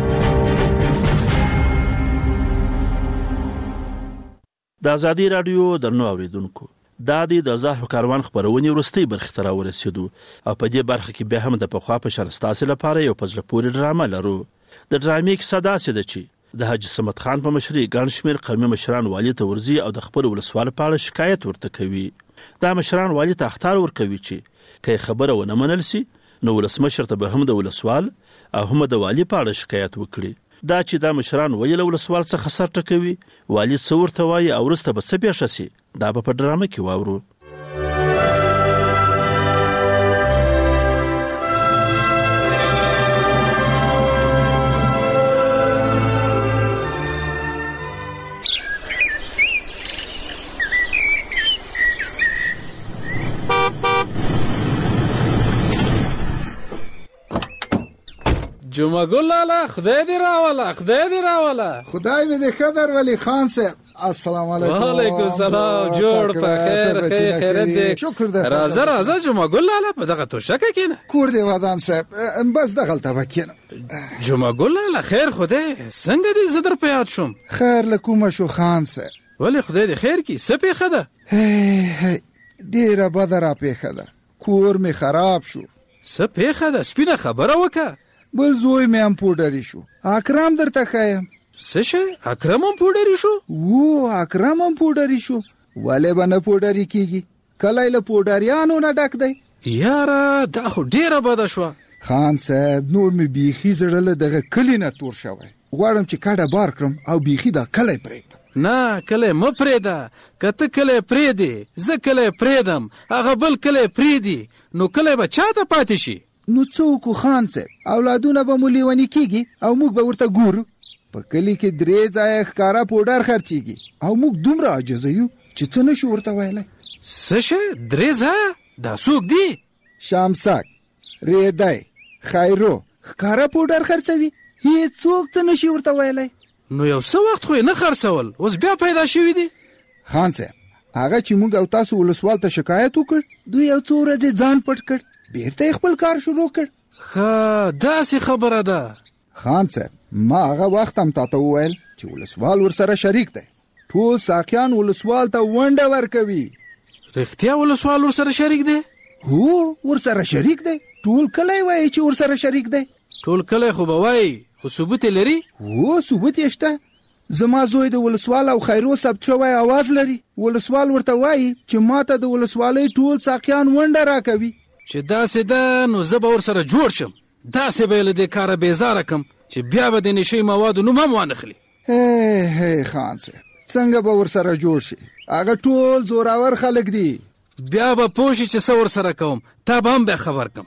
د ازادي رادیو درنو اوریدونکو دا د زاهو کاروان خبرونه ورستي برخه تر ورسېدو او په دې برخه کې به هم د پخوا په شان ستاسو لپاره یو پزله پورې ډرامه لرو. د ډرامې کیسه داسې ده چې د حاجي صمد خان په مشرۍ ګڼ شمېر قومي مشران والي ته ورځي او د خپل ولسوال په اړه شکایت ورته کوي. دا مشران والي ته اخطار ورکوي چې که خبره ونه منل سي نو ولسمشر ته به هم د ولسوال او هم د والي په اړه شکایت وکړي. دا چې دا مشران ویل ولسوال څخه سر ټکوي والي څه ورته وایي او وروسته به څه پیښه سي دا به په ډرامه کې واورو. جمعه ګل لالا خدای دې راوله خدای دې راوله خدای مې دې ښه درولي خان صاحب. السلام علیکم. وعلیکم السلام. جوړ په خیر خیر خیرت دې. شکر دې. راځه راځه جمعه ګل لالا په دغه توشکه کېنه. کور دې ودان صاحب بس دغلته به کېنم. جمعه ګل لالا خیر خدای څنګه دې زه در په یاد شوم؟ خیر له کومه شو خان صاحب؟ ولې خدای دې خیر کړي څه پېښه ده؟ ډېره بده را پېښه ده. کور مې خراب شو. څه پېښه ده؟ سپینه خبره وکړه. بل زوی مې هم پوډري شو. اکرم درته ښیم. څه شی؟ اکرم هم پوډري شو؟ و اکرم هم پوډري شو. ولې به نه پوډري کېږي؟ کلی له پوډریانو نه ډک دی. یاره دا خو ډېره بده شوه. خان صاحب نور مې بیخي زړه له دغه کلي نه تور شوی. غواړم چې کډه بار کړم او بیخي دا کلی پرېږدم. نه کلی مه پرېږده. که ته کلی پرېږدې زه کلی پرېږدم هغه بل کلی پرېږدي نو کلی به چا ته پاتې شي؟ نو څه وکړو خان صاحب؟ اولادونه به مو لیوني کېږي او موږ به ورته ګورو. په کلي کې درې ځایه ښکاره پوډر خرڅېږي او موږ دومره عاجزه یو چې څه نشو ورته ویلی. څه شی؟ درې ځایه؟ دا څوک دي؟ شامسک، ریدی، خیرو ښکاره پوډر خرڅوي. هېڅوک څه نشي ورته ویلی. نو یو څه وخت خو یې نه خرڅول اوس بیا پیدا شوي دي؟ خان صاحب هغه چې موږ او تاسو ولسوال ته شکایت وکړ دوی یو څو ورځې ځان پټ کړ بیرته یې خپل کار شروع کړ. ښه داسې خبره ده. خان صاحب ما هغه وخت هم تاته وویل چې ولسوال ورسره شریک دی. ټول ساقیان ولسوال ته ونډه ورکوي. رښتیا ولسوال ورسره شریک دی؟ هو ورسره شریک دی. ټول کلی وایي چې ورسره شریک دی. ټول کلی خو به وایي خو ثبوت یې لري؟ هو ثبوت یې شته. زما زوی د ولسوال او خیرو ثبت شوی آواز لري. ولسوال ورته وایي چې ماته د ولسوالۍ ټول ساقیان ونډه راکوي. چې داسې ده نو زه به ورسره جوړ شم. داسې به یې له دې کاره بیزاره کم چې بیا به د نشې موادو نوم هم وانخلي. هی هی خان صاحب څنګه به ورسره جوړ شي؟ هغه ټول زوراور خلک دي. بیا به پوه شي چې څه ورسره کوم. تا به هم بیا خبر کم.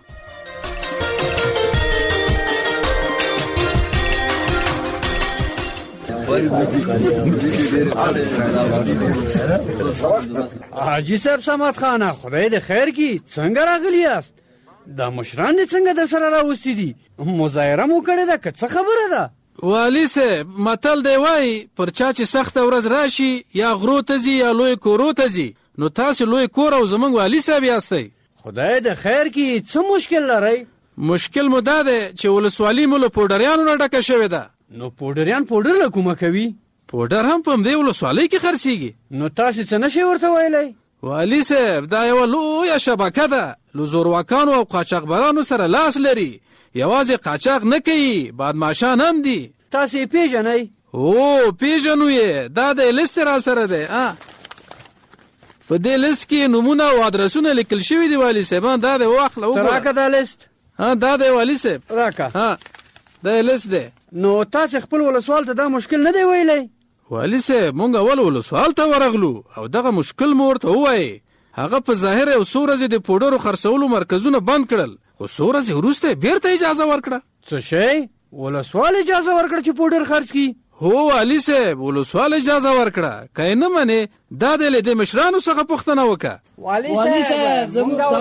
حاجی صاحب سمات خانه خدای دې خیر کی څنګه راغلی یاست؟ دا مشران دې څنګه در سره راوستي دي؟ مظاهره مو کړې ده که څه خبره ده؟ والي صاحب متل دی وایي پر چا چې سخته ورځ راشي یا غرو ته ځي یا لوی کورو ته ځي. نو تاسې لوی کور او زموږ والي صاحب یاستئ. خدای دې خیر کی څه مشکل لرئ؟ مشکل مو دا دی چې ولسوالي مو له پوډریانو نه ډکه شوې ده. نو پوډریان پوډر له کومه کوي؟ پوډر هم په همدې ولسوالۍ کې خرڅېږي. نو تاسې څه نشئ ورته ویلی؟ والي صاحب دا یوه لویه شبکه ده. له زورواکانو او قاچاقبرانو سره لاس لري. یوازې قاچاق نه کوي بادماشان هم دي. تاسې یې پېژنئ؟ هو پېژنو یې. دا د لیست را سره دی. په دې لیست کې نومونه او ادرسونه لیکل شوي دي والي صاحب. دا دی واخله وګوره. ته راکه دا لیست. دا دی والي صاحب راکه. ها دا لیست دی. نو تاسې خپل ولسوال ته دا مشکل نه دی ویلی؟ والي صاحب مونږ اول ولسوال ته ورغلو او دغه مشکل مو ورته ووایي. هغه په ظاهر یو څو ورځې د پوډرو خرڅولو مرکزونه بند کړل خو څو ورځې وروسته بیرته اجازه ورکړه. څه شی؟ ولسوال اجازه ورکړه چې پوډر خرڅ کړي؟ هو والي صاحب ولسوال اجازه ورکړه. که یې نه منې دا دی له دې مشرانو څخه پوښتنه وکړه. والي صاحب زموږ دا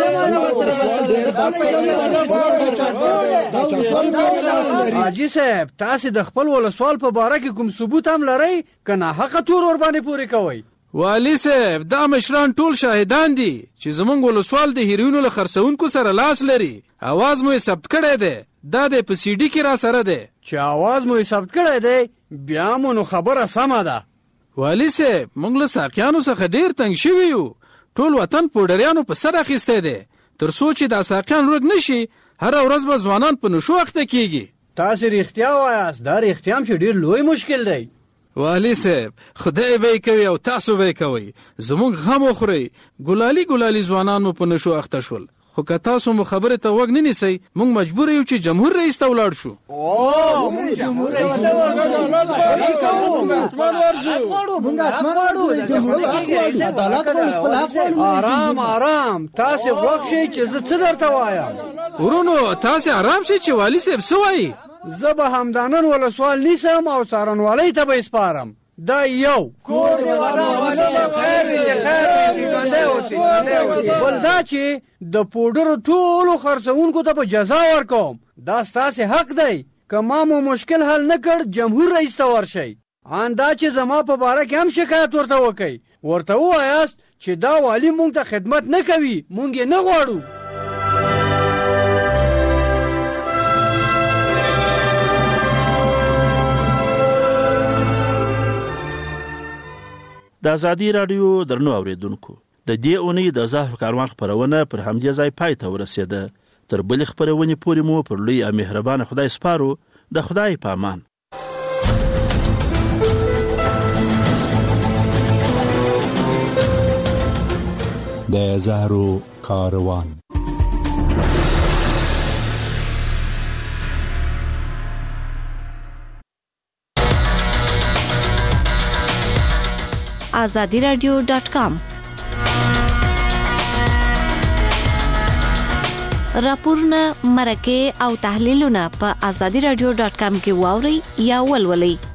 ولسوال. حاجي صاحب تاسې د خپل ولسوال په باره کې کوم ثبوت هم لرئ که ناحقه تور ور باندې پورې کوئ؟ والي صاحب دا مشران ټول شاهدان دي چې زموږ ولسوال د هیروینو له خرڅونکو سره لاس لري. اواز مو یې ثبت کړی دی. دا دی په سی ډي کې را سره دی. چې اواز مو یې ثبت کړی دی بیا مو نو خبره سمه ده. والي صاحب موږ له ساقیانو څخه ډېر تنګ شوي یو. ټول وطن پوډریانو په سر اخیستی دی. تر څو چې دا ساقیان ورک نشي هره ورځ به ځوانان په نشو اخته کېږي. تاسې رښتیا وایاست. دا رښتیا هم چې ډېر لوی مشکل دی. والي صاحب خدای به یې کوي او تاسو به یې کوئ. زموږ غم وخورئ. ګلالي ګلالي ځوانان مو په نشو اخته شول. خو که تاسو مو خبرې ته غوږ نه نیسئ موږ مجبور یو چې جمهور رئیس ته ولاړ شو. آرام آرام تاسې غوږ شئ چې زه څه درته وایم. ورونو تاسې آرام شئ چې والي صاحب څه وایي. زه به همدا نن ولسوال نیسم او څارنوالۍ ته به یې سپارم. دا یو کور دې ودان بل دا چې د پوډرو ټولو خرڅونکو ته په جزا ورکوم. دا ستاسې حق دی. که ما مو مشکل حل نه کړ جمهور رئیس ته ورشئ. ان دا چې زما په باره کې هم شکایت ورته وکئ. ورته ووایاست چې دا والي مونږ ته خدمت نه کوي، مونږ یې نه غواړو. د ازادي رادیو درنو اوریدونکو، د دې اونۍ د زهر کاروان خپرونه پر همدې ځای پای ته ورسېده. تر بلې خپرونې پورې مو پر لوی او مهربانه خدای سپارو. د خدای په امان. د زهرو کاروان. آزادی رادیو ډاټ کام راپورونه، مرکې او تحلیلونه په آزادی رادیو ډاټ کام کې واورئ یا ولولئ.